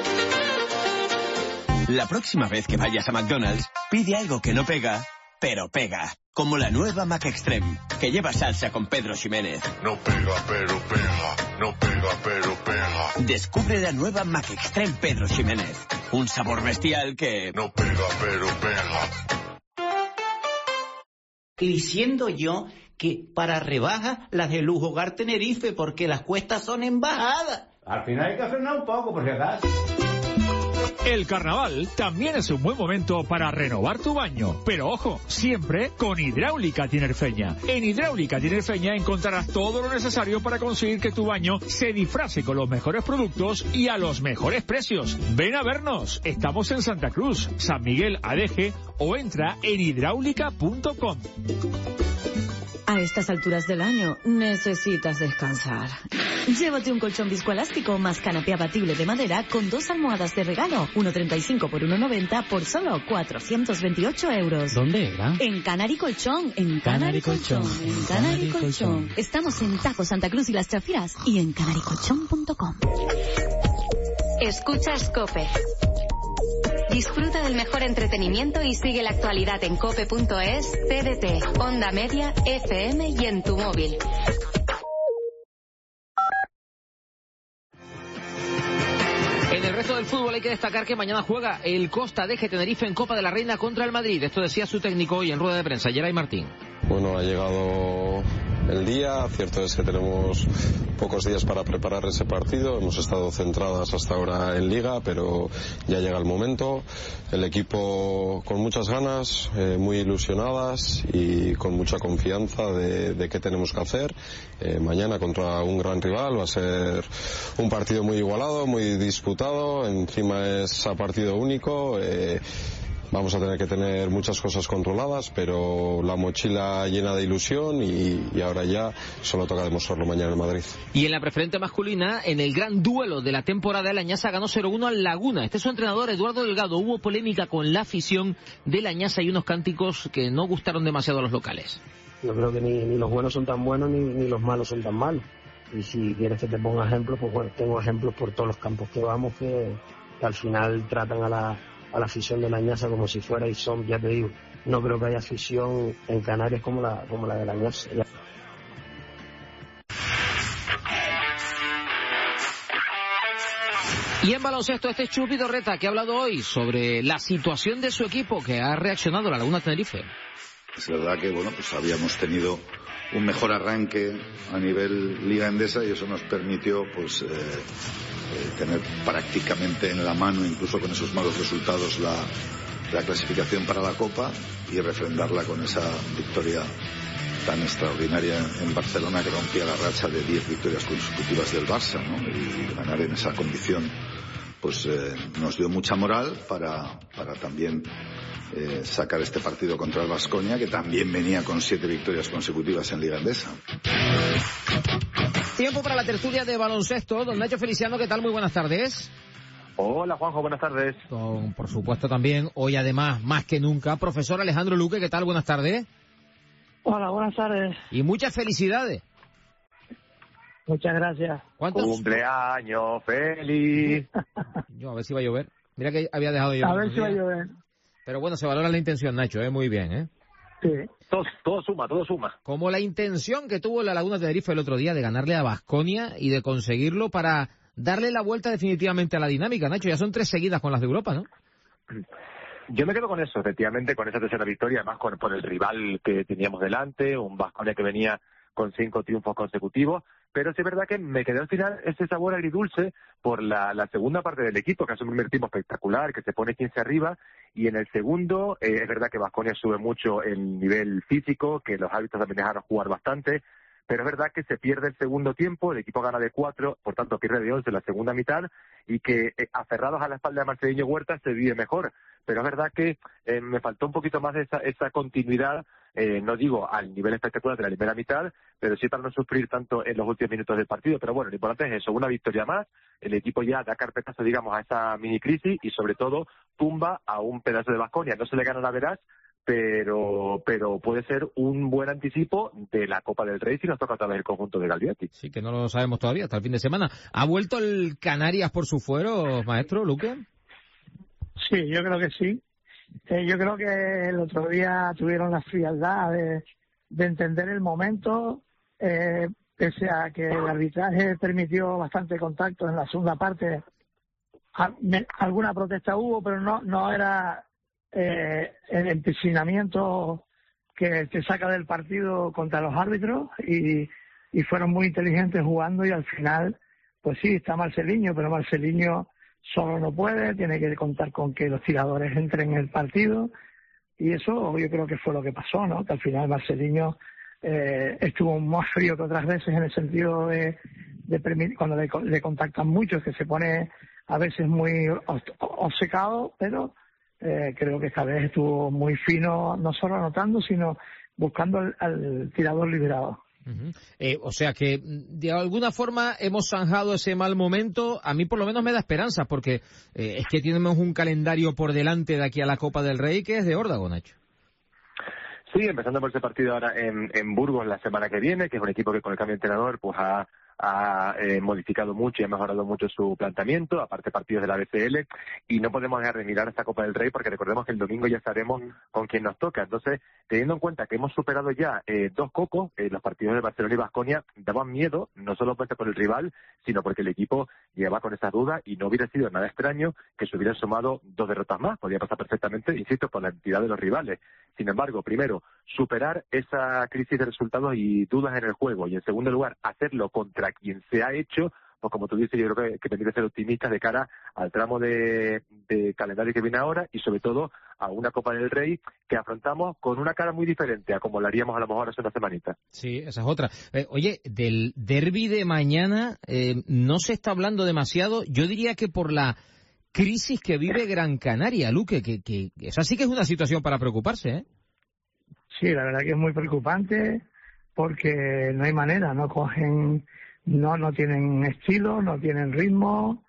La próxima vez que vayas a McDonald's, pide algo que no pega, pero pega. Como la nueva Mac Extreme, que lleva salsa con Pedro Ximénez. No pega, pero pega. No pega, pero pega. Descubre la nueva Mac Extreme Pedro Ximénez. Un sabor bestial que... No pega, pero pega. Diciendo yo que para rebajas las de Lujo Hogar Tenerife, porque las cuestas son en bajada. Al final hay que frenar un poco, por si acaso. El carnaval también es un buen momento para renovar tu baño, pero ojo, siempre con Hidráulica Tinerfeña. En Hidráulica Tinerfeña encontrarás todo lo necesario para conseguir que tu baño se disfrace con los mejores productos y a los mejores precios. Ven a vernos, estamos en Santa Cruz, San Miguel, Adeje o entra en hidráulica.com. A estas alturas del año necesitas descansar. Llévate un colchón viscoelástico más canapé abatible de madera con 2 almohadas de regalo, 1,35 por 1,90 por solo 428 euros. ¿Dónde era? En Canary Colchón, en Canary Colchón, en Canary Colchón. Estamos en Tajo, Santa Cruz y Las Chafiras y en canarycolchón.com. Escuchas COPE. Disfruta del mejor entretenimiento y sigue la actualidad en cope.es, TDT, Onda Media, FM y en tu móvil. En el resto del fútbol hay que destacar que mañana juega el Costa Deje Tenerife en Copa de la Reina contra el Madrid. Esto decía su técnico hoy en rueda de prensa, Geray Martín. Bueno, ha llegado el día, cierto es que tenemos pocos días para preparar ese partido, hemos estado centradas hasta ahora en Liga, pero ya llega el momento, el equipo con muchas ganas, muy ilusionadas y con mucha confianza de qué tenemos que hacer. Mañana contra un gran rival va a ser un partido muy igualado, muy disputado, encima es a partido único. Vamos a tener que tener muchas cosas controladas, pero la mochila llena de ilusión y ahora ya solo toca demostrarlo mañana en Madrid. Y en la preferente masculina, en el gran duelo de la temporada, el Añasa ganó 0-1 al Laguna. Este es su entrenador, Eduardo Delgado. Hubo polémica con la afición del Añasa y unos cánticos que no gustaron demasiado a los locales. Yo creo que ni los buenos son tan buenos ni los malos son tan malos. Y si quieres que te ponga ejemplos, pues bueno, tengo ejemplos por todos los campos que vamos que al final tratan a la afición de la Añasa como si fuera y son, ya te digo, no creo que haya afición en Canarias como la de la Añasa. Y en baloncesto, este es Chupi Dorreta, que ha hablado hoy sobre la situación de su equipo, que ha reaccionado la Laguna Tenerife. Es verdad que bueno, pues habíamos tenido un mejor arranque a nivel Liga Endesa y eso nos permitió pues tener prácticamente en la mano, incluso con esos malos resultados, la clasificación para la Copa y refrendarla con esa victoria tan extraordinaria en Barcelona que rompía la racha de 10 victorias consecutivas del Barça, ¿no? Y ganar en esa condición pues nos dio mucha moral para también sacar este partido contra el Baskonia, que también venía con 7 victorias consecutivas en Liga Endesa. Tiempo para la tertulia de baloncesto. Don Nacho Feliciano, ¿qué tal? Muy buenas tardes. Hola Juanjo, buenas tardes. Por supuesto también, hoy además, más que nunca, profesor Alejandro Luque, ¿qué tal? Buenas tardes. Hola, buenas tardes. Y muchas felicidades. Muchas gracias. ¿Cuántos? Cumpleaños feliz. Yo, a ver si va a llover. Mira que había dejado de llover. A ver si va a llover. Pero bueno, se valora la intención, Nacho, muy bien, Sí. Todo suma. Como la intención que tuvo la Laguna Tenerife el otro día de ganarle a Baskonia y de conseguirlo para darle la vuelta definitivamente a la dinámica, Nacho. Ya son 3 seguidas con las de Europa, ¿no? Yo me quedo con eso, efectivamente, con esa tercera victoria, además por el rival que teníamos delante, un Baskonia que venía con 5 triunfos consecutivos, pero sí es verdad que me quedé al final ese sabor agridulce por la segunda parte del equipo, que hace un primer tiempo espectacular, que se pone 15 arriba, y en el segundo es verdad que Baskonia sube mucho el nivel físico, que los árbitros también dejaron jugar bastante, pero es verdad que se pierde el segundo tiempo, el equipo gana de 4, por tanto pierde de 11 en la segunda mitad, y que aferrados a la espalda de Marcelinho Huerta se vive mejor. Pero es verdad que me faltó un poquito más de esa continuidad, no digo al nivel espectacular de la primera mitad, pero sí para no sufrir tanto en los últimos minutos del partido. Pero bueno, lo importante es eso, una victoria más, el equipo ya da carpetazo, digamos, a esa mini crisis y sobre todo tumba a un pedazo de Baskonia. No se le gana la veraz, pero puede ser un buen anticipo de la Copa del Rey si nos toca otra vez el conjunto de Gagliati. Sí, que no lo sabemos todavía, hasta el fin de semana. ¿Ha vuelto el Canarias por su fuero, maestro Luque? Sí, yo creo que sí. Yo creo que el otro día tuvieron la frialdad de entender el momento, pese a que el arbitraje permitió bastante contacto en la segunda parte. Alguna protesta hubo, pero no era el empecinamiento que te saca del partido contra los árbitros y fueron muy inteligentes jugando y al final, pues sí, está Marcelinho, pero Marcelinho solo no puede, tiene que contar con que los tiradores entren en el partido y eso yo creo que fue lo que pasó, ¿no? Que al final Marcelinho estuvo más frío que otras veces en el sentido de permitir, cuando le contactan mucho, que se pone a veces muy obcecado, pero creo que esta vez estuvo muy fino, no solo anotando, sino buscando al tirador liberado. O sea que de alguna forma hemos zanjado ese mal momento. A mí por lo menos me da esperanza porque es que tenemos un calendario por delante de aquí a la Copa del Rey que es de órdago, Nacho. Sí, empezando por ese partido ahora en Burgos la semana que viene, que es un equipo que con el cambio de entrenador pues ha modificado mucho y ha mejorado mucho su planteamiento, aparte partidos de la BCL, y no podemos dejar de mirar esta Copa del Rey porque recordemos que el domingo ya estaremos con quien nos toca. Entonces, teniendo en cuenta que hemos superado ya 2 cocos, los partidos de Barcelona y Baskonia daban miedo, no solo por el rival, sino porque el equipo lleva con esas dudas y no hubiera sido nada extraño que se hubieran sumado 2 derrotas más. Podría pasar perfectamente, insisto, por la entidad de los rivales. Sin embargo, primero, superar esa crisis de resultados y dudas en el juego, y en segundo lugar, hacerlo contra quien se ha hecho, pues como tú dices, yo creo que tendría que ser optimistas de cara al tramo de calendario que viene ahora y sobre todo a una Copa del Rey que afrontamos con una cara muy diferente a como la haríamos a lo mejor hace una semanita. Sí, esa es otra. Oye, del derbi de mañana no se está hablando demasiado, yo diría que por la crisis que vive Gran Canaria, Luque, que esa sí que es una situación para preocuparse, ¿eh? Sí, la verdad que es muy preocupante porque no hay manera, no cogen, no tienen estilo, no tienen ritmo,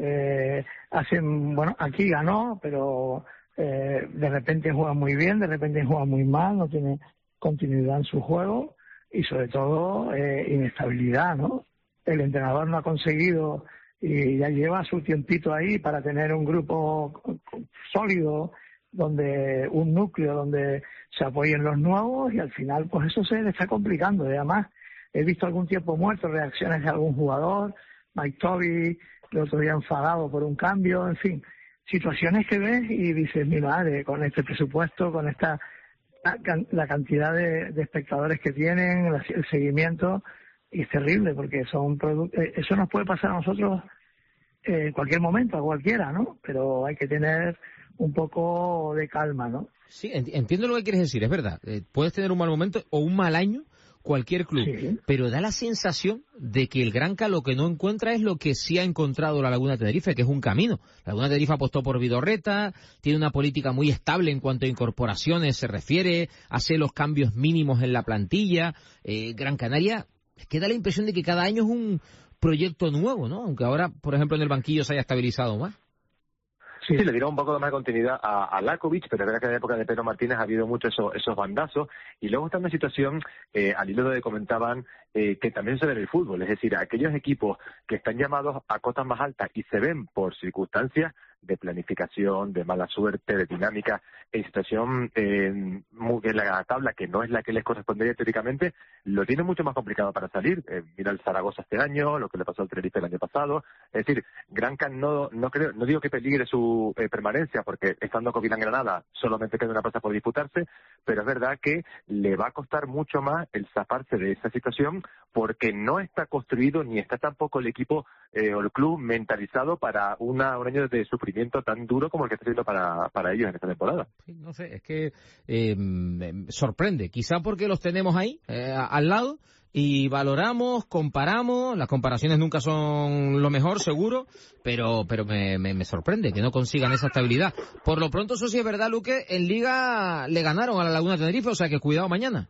aquí ganó, pero de repente juega muy bien, de repente juega muy mal, no tiene continuidad en su juego y sobre todo inestabilidad, ¿no? El entrenador no ha conseguido y ya lleva su tiempito ahí para tener un grupo sólido, donde un núcleo donde se apoyen los nuevos y al final pues eso se le está complicando. Y además he visto algún tiempo muerto, reacciones de algún jugador, Mike Toby, el otro día enfadado por un cambio, en fin, situaciones que ves y dices, mi madre, con este presupuesto, con la cantidad de espectadores que tienen, el seguimiento, y es terrible porque son eso nos puede pasar a nosotros en cualquier momento, a cualquiera, ¿no? Pero hay que tener un poco de calma, ¿no? Sí, entiendo lo que quieres decir, es verdad. Puedes tener un mal momento o un mal año, cualquier club, sí, pero da la sensación de que el Granca lo que no encuentra es lo que sí ha encontrado la Laguna Tenerife, que es un camino. La Laguna Tenerife apostó por Vidorreta, tiene una política muy estable en cuanto a incorporaciones se refiere, hace los cambios mínimos en la plantilla. Gran Canaria, queda la impresión de que cada año es un proyecto nuevo, ¿no? Aunque ahora, por ejemplo, en el banquillo se haya estabilizado más. Sí, le dieron un poco más de continuidad a Lakovic, pero es verdad que en la época de Pedro Martínez ha habido mucho esos bandazos. Y luego está una situación, al hilo de comentaban, que también se ve en el fútbol. Es decir, aquellos equipos que están llamados a cotas más altas y se ven por circunstancias de planificación, de mala suerte, de dinámica, en situación en la tabla que no es la que les correspondería teóricamente, lo tiene mucho más complicado para salir. Mira el Zaragoza este año, lo que le pasó al Tenerife el año pasado. Es decir, Gran Can no digo que peligre su permanencia, porque estando Coquilán Granada solamente queda una plaza por disputarse, pero es verdad que le va a costar mucho más el zafarse de esa situación, porque no está construido ni está tampoco el equipo o el club mentalizado para un año de sufrimiento tan duro como el que está haciendo para ellos en esta temporada. Sí, no sé, es que sorprende, quizá porque los tenemos ahí, al lado, y valoramos, comparamos, las comparaciones nunca son lo mejor, seguro, pero me sorprende que no consigan esa estabilidad. Por lo pronto, eso sí es verdad, Luque, en Liga le ganaron a la Laguna Tenerife, o sea que cuidado mañana.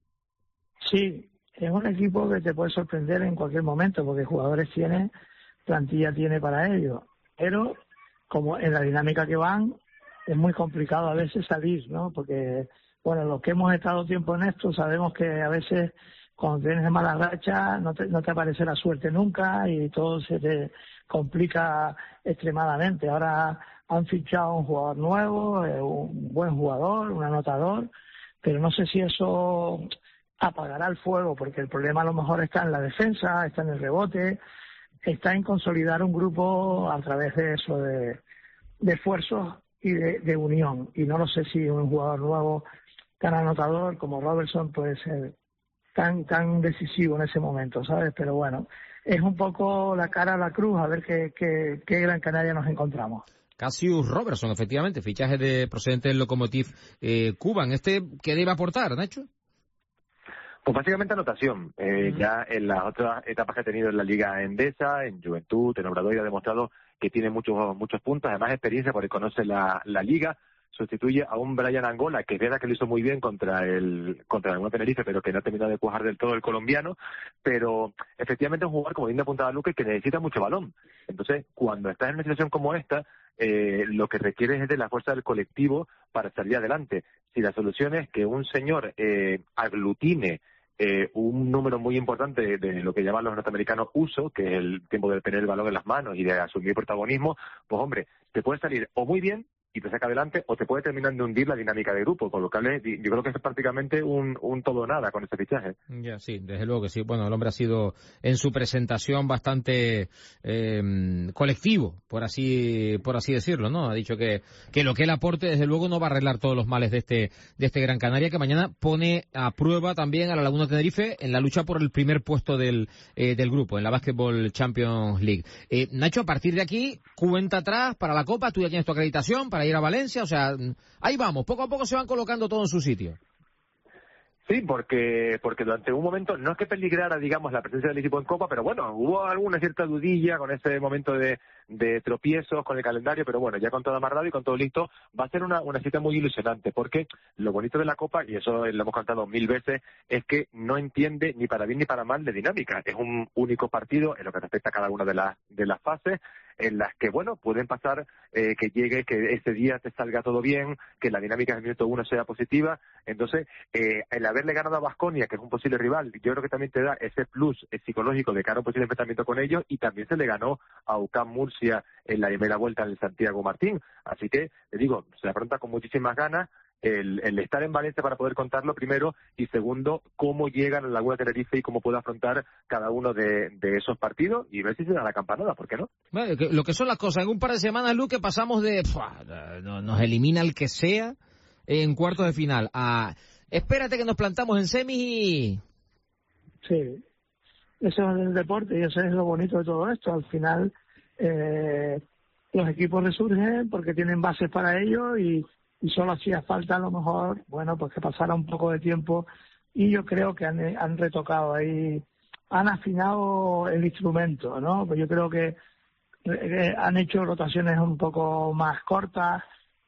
Sí, es un equipo que te puede sorprender en cualquier momento, porque jugadores tiene, plantilla tiene para ello, pero como en la dinámica que van, es muy complicado a veces salir, ¿no? Porque, bueno, los que hemos estado tiempo en esto sabemos que a veces cuando tienes mala racha no te aparece la suerte nunca y todo se te complica extremadamente. Ahora han fichado un jugador nuevo, un buen jugador, un anotador, pero no sé si eso apagará el fuego, porque el problema a lo mejor está en la defensa, está en el rebote, está en consolidar un grupo a través de eso, de esfuerzos y de unión. Y no lo sé si un jugador nuevo tan anotador como Robertson puede ser tan decisivo en ese momento, ¿sabes? Pero bueno, es un poco la cara a la cruz, a ver qué Gran Canaria nos encontramos. Cassius Robertson, efectivamente, fichaje procedente del Lokomotiv Kuban. ¿Qué debe aportar, Nacho? Pues básicamente anotación. Ya en las otras etapas que ha tenido en la Liga Endesa, en Juventud, en Obradoiro, ha demostrado que tiene muchos puntos, además experiencia porque conoce la Liga. Sustituye a un Brian Angola, que es verdad que lo hizo muy bien contra el Tenerife, pero que no ha terminado de cuajar del todo el colombiano, pero efectivamente es un jugador, como bien apuntaba Luque, que necesita mucho balón. Entonces, cuando estás en una situación como esta, lo que requieres es de la fuerza del colectivo para salir adelante. Si la solución es que un señor aglutine un número muy importante de lo que llaman los norteamericanos uso, que es el tiempo de tener el balón en las manos y de asumir protagonismo, pues hombre, te puede salir o muy bien y te saca adelante, o te puede terminar de hundir la dinámica de grupo, con lo cual yo creo que es prácticamente un todo o nada con este fichaje. Ya, sí, desde luego que sí. Bueno, el hombre ha sido en su presentación bastante colectivo, por así decirlo, ¿no? Ha dicho que lo que él aporte, desde luego, no va a arreglar todos los males de este Gran Canaria, que mañana pone a prueba también a la Laguna Tenerife en la lucha por el primer puesto del grupo, en la Basketball Champions League. Nacho, a partir de aquí, cuenta atrás para la Copa, tú ya tienes tu acreditación para ir a Valencia, o sea, ahí vamos, poco a poco se van colocando todo en su sitio. Sí, porque durante un momento no es que peligrara, digamos, la presencia del equipo en Copa, pero bueno, hubo alguna cierta dudilla con ese momento de tropiezos con el calendario, pero bueno, ya con todo amarrado y con todo listo, va a ser una cita muy ilusionante, porque lo bonito de la Copa, y eso lo hemos contado 1000 veces, es que no entiende ni para bien ni para mal de dinámica. Es un único partido en lo que respecta a cada una de las fases, en las que, bueno, pueden pasar que llegue, que ese día te salga todo bien, que la dinámica del minuto 1 sea positiva. Entonces, el haberle ganado a Baskonia, que es un posible rival, yo creo que también te da ese plus psicológico de cara a un posible enfrentamiento con ellos, y también se le ganó a UCAM Murcia en la primera vuelta en el Santiago Martín. Así que, le digo, se afronta con muchísimas ganas el estar en Valencia para poder contarlo primero, y segundo, cómo llegan a la Laguna Tenerife y cómo puede afrontar cada uno de esos partidos y ver si se da la campanada, ¿por qué no? Bueno, lo que son las cosas, en un par de semanas, Luque, pasamos de nos elimina el que sea en cuartos de final a espérate que nos plantamos en semis y... Sí, eso es el deporte y eso es lo bonito de todo esto. Al final los equipos resurgen porque tienen bases para ello y solo hacía falta a lo mejor, bueno, pues que pasara un poco de tiempo, y yo creo que han retocado ahí, han afinado el instrumento, ¿no? Pues yo creo que han hecho rotaciones un poco más cortas,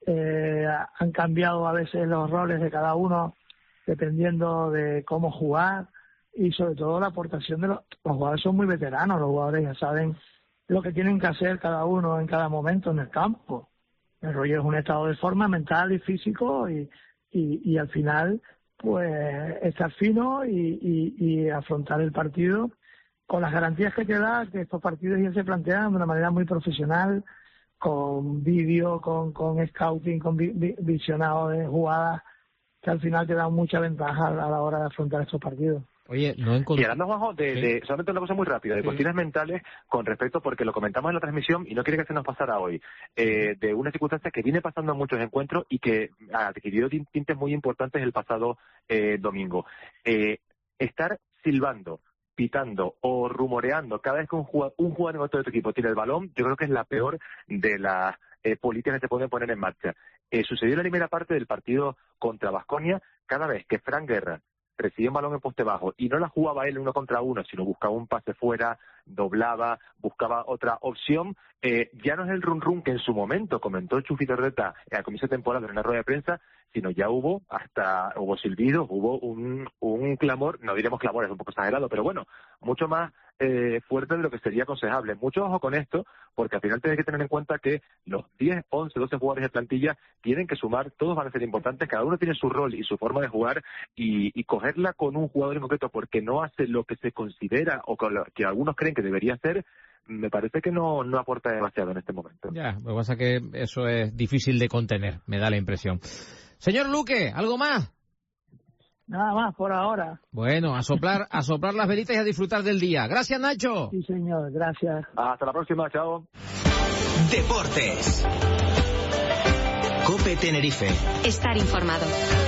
han cambiado a veces los roles de cada uno dependiendo de cómo jugar, y sobre todo la aportación de los jugadores son muy veteranos, los jugadores ya saben lo que tienen que hacer cada uno en cada momento en el campo. El rollo es un estado de forma mental y físico y al final pues estar fino y afrontar el partido con las garantías que te da que estos partidos ya se plantean de una manera muy profesional, con vídeo, con scouting, con visionado de jugadas que al final te dan mucha ventaja a la hora de afrontar estos partidos. Oye, no encontré... Y hablando, Juanjo, de solamente una cosa muy rápida, de cuestiones mentales con respecto, porque lo comentamos en la transmisión y no quiere que se nos pasara hoy, de una circunstancia que viene pasando en muchos encuentros y que adquirió tintes muy importantes el pasado domingo. Estar silbando, pitando o rumoreando cada vez que un jugador en otro de tu equipo tiene el balón, yo creo que es la peor de las políticas que se pueden poner en marcha. Sucedió en la primera parte del partido contra Baskonia, cada vez que Fran Guerra recibía un balón en poste bajo y no la jugaba él 1 contra 1, sino buscaba un pase fuera, doblaba, buscaba otra opción, ya no es el run que en su momento comentó Chufi Tordeta al comienzo de temporada en una rueda de prensa, sino ya hubo silbidos, hubo un clamor, no diremos clamor, es un poco exagerado, pero bueno, mucho más fuerte de lo que sería aconsejable. Mucho ojo con esto, porque al final tienes que tener en cuenta que los 10, 11, 12 jugadores de plantilla tienen que sumar, todos van a ser importantes, cada uno tiene su rol y su forma de jugar, y cogerla con un jugador en concreto porque no hace lo que se considera o con lo que algunos creen que debería hacer, me parece que no aporta demasiado en este momento. Ya, lo que pasa es que eso es difícil de contener, me da la impresión. Señor Luque, ¿algo más? Nada más por ahora. Bueno, a soplar las velitas y a disfrutar del día. Gracias, Nacho. Sí, señor, gracias. Hasta la próxima, chao. Deportes. COPE Tenerife. Estar informado.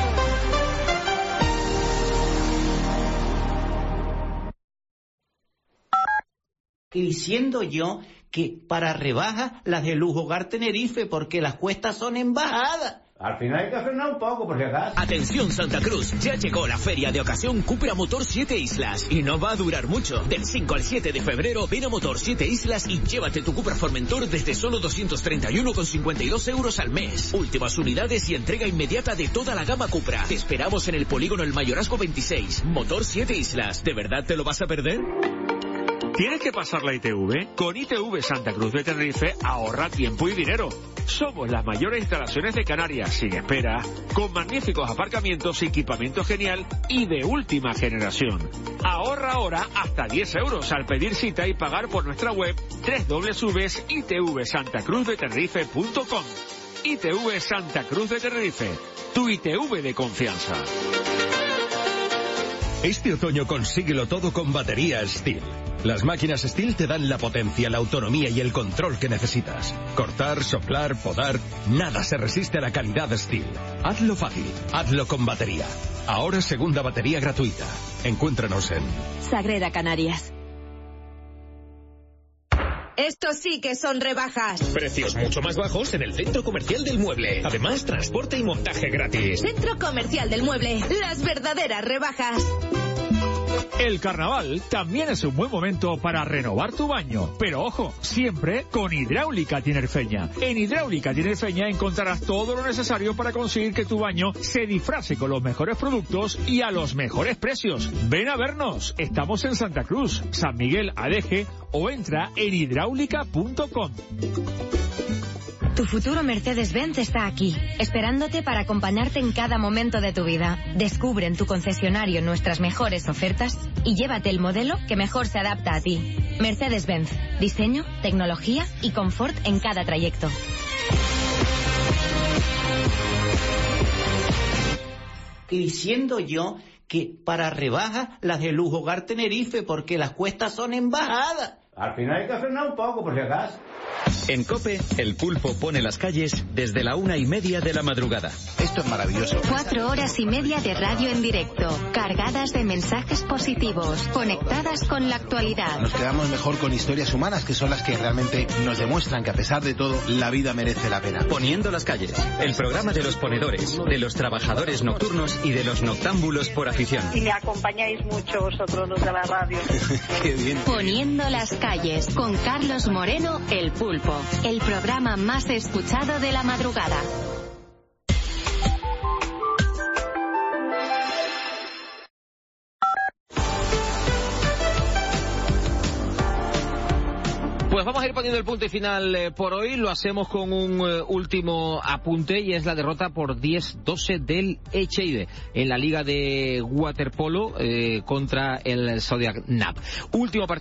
Diciendo yo que para rebajas las de Lujo Hogar Tenerife, porque las cuestas son en bajada. Al final hay que frenar un poco, por si acaso. Atención Santa Cruz, ya llegó la feria de ocasión Cupra Motor 7 Islas y no va a durar mucho. Del 5 al 7 de febrero ven a Motor 7 Islas y llévate tu Cupra Formentor desde solo 231,52 euros al mes. Últimas unidades y entrega inmediata de toda la gama Cupra. Te esperamos en el polígono El Mayorazgo 26. Motor 7 Islas, ¿de verdad te lo vas a perder? ¿Tienes que pasar la ITV? Con ITV Santa Cruz de Tenerife ahorra tiempo y dinero. Somos las mayores instalaciones de Canarias, sin espera, con magníficos aparcamientos, equipamiento genial y de última generación. Ahorra ahora hasta 10 euros al pedir cita y pagar por nuestra web www.itvsantacruzdetenerife.com. ITV Santa Cruz de Tenerife, tu ITV de confianza. Este otoño consíguelo todo con baterías Steel. Las máquinas Steel te dan la potencia, la autonomía y el control que necesitas. Cortar, soplar, podar, nada se resiste a la calidad Steel. Hazlo fácil, hazlo con batería. Ahora segunda batería gratuita. Encuéntranos en Sagrera Canarias. Esto sí que son rebajas. Precios mucho más bajos en el Centro Comercial del Mueble. Además, transporte y montaje gratis. Centro Comercial del Mueble. Las verdaderas rebajas. El carnaval también es un buen momento para renovar tu baño. Pero ojo, siempre con Hidráulica Tinerfeña. En Hidráulica Tinerfeña encontrarás todo lo necesario para conseguir que tu baño se disfrace con los mejores productos y a los mejores precios. Ven a vernos. Estamos en Santa Cruz, San Miguel, Adeje o entra en hidráulica.com. Tu futuro Mercedes-Benz está aquí, esperándote para acompañarte en cada momento de tu vida. Descubre en tu concesionario nuestras mejores ofertas y llévate el modelo que mejor se adapta a ti. Mercedes-Benz, diseño, tecnología y confort en cada trayecto. Diciendo yo que para rebajas las de Lujo Hogar Tenerife, porque las cuestas son en bajada. Al final hay que frenar un poco, por si acaso. En COPE, el pulpo pone las calles desde la 1:30 de la madrugada. Esto es maravilloso. 4 horas y media de radio en directo, cargadas de mensajes positivos, conectadas con la actualidad. Nos quedamos mejor con historias humanas, que son las que realmente nos demuestran que a pesar de todo, la vida merece la pena. Poniendo las calles, el programa de los ponedores, de los trabajadores nocturnos y de los noctámbulos por afición. Y me acompañáis mucho vosotros los de la radio. Qué bien. Poniendo las calles, con Carlos Moreno, el Pulpo, el programa más escuchado de la madrugada. Pues vamos a ir poniendo el punto y final por hoy. Lo hacemos con un último apunte y es la derrota por 10-12 del Echeide en la Liga de Waterpolo contra el Zodiac NAP. Último partido.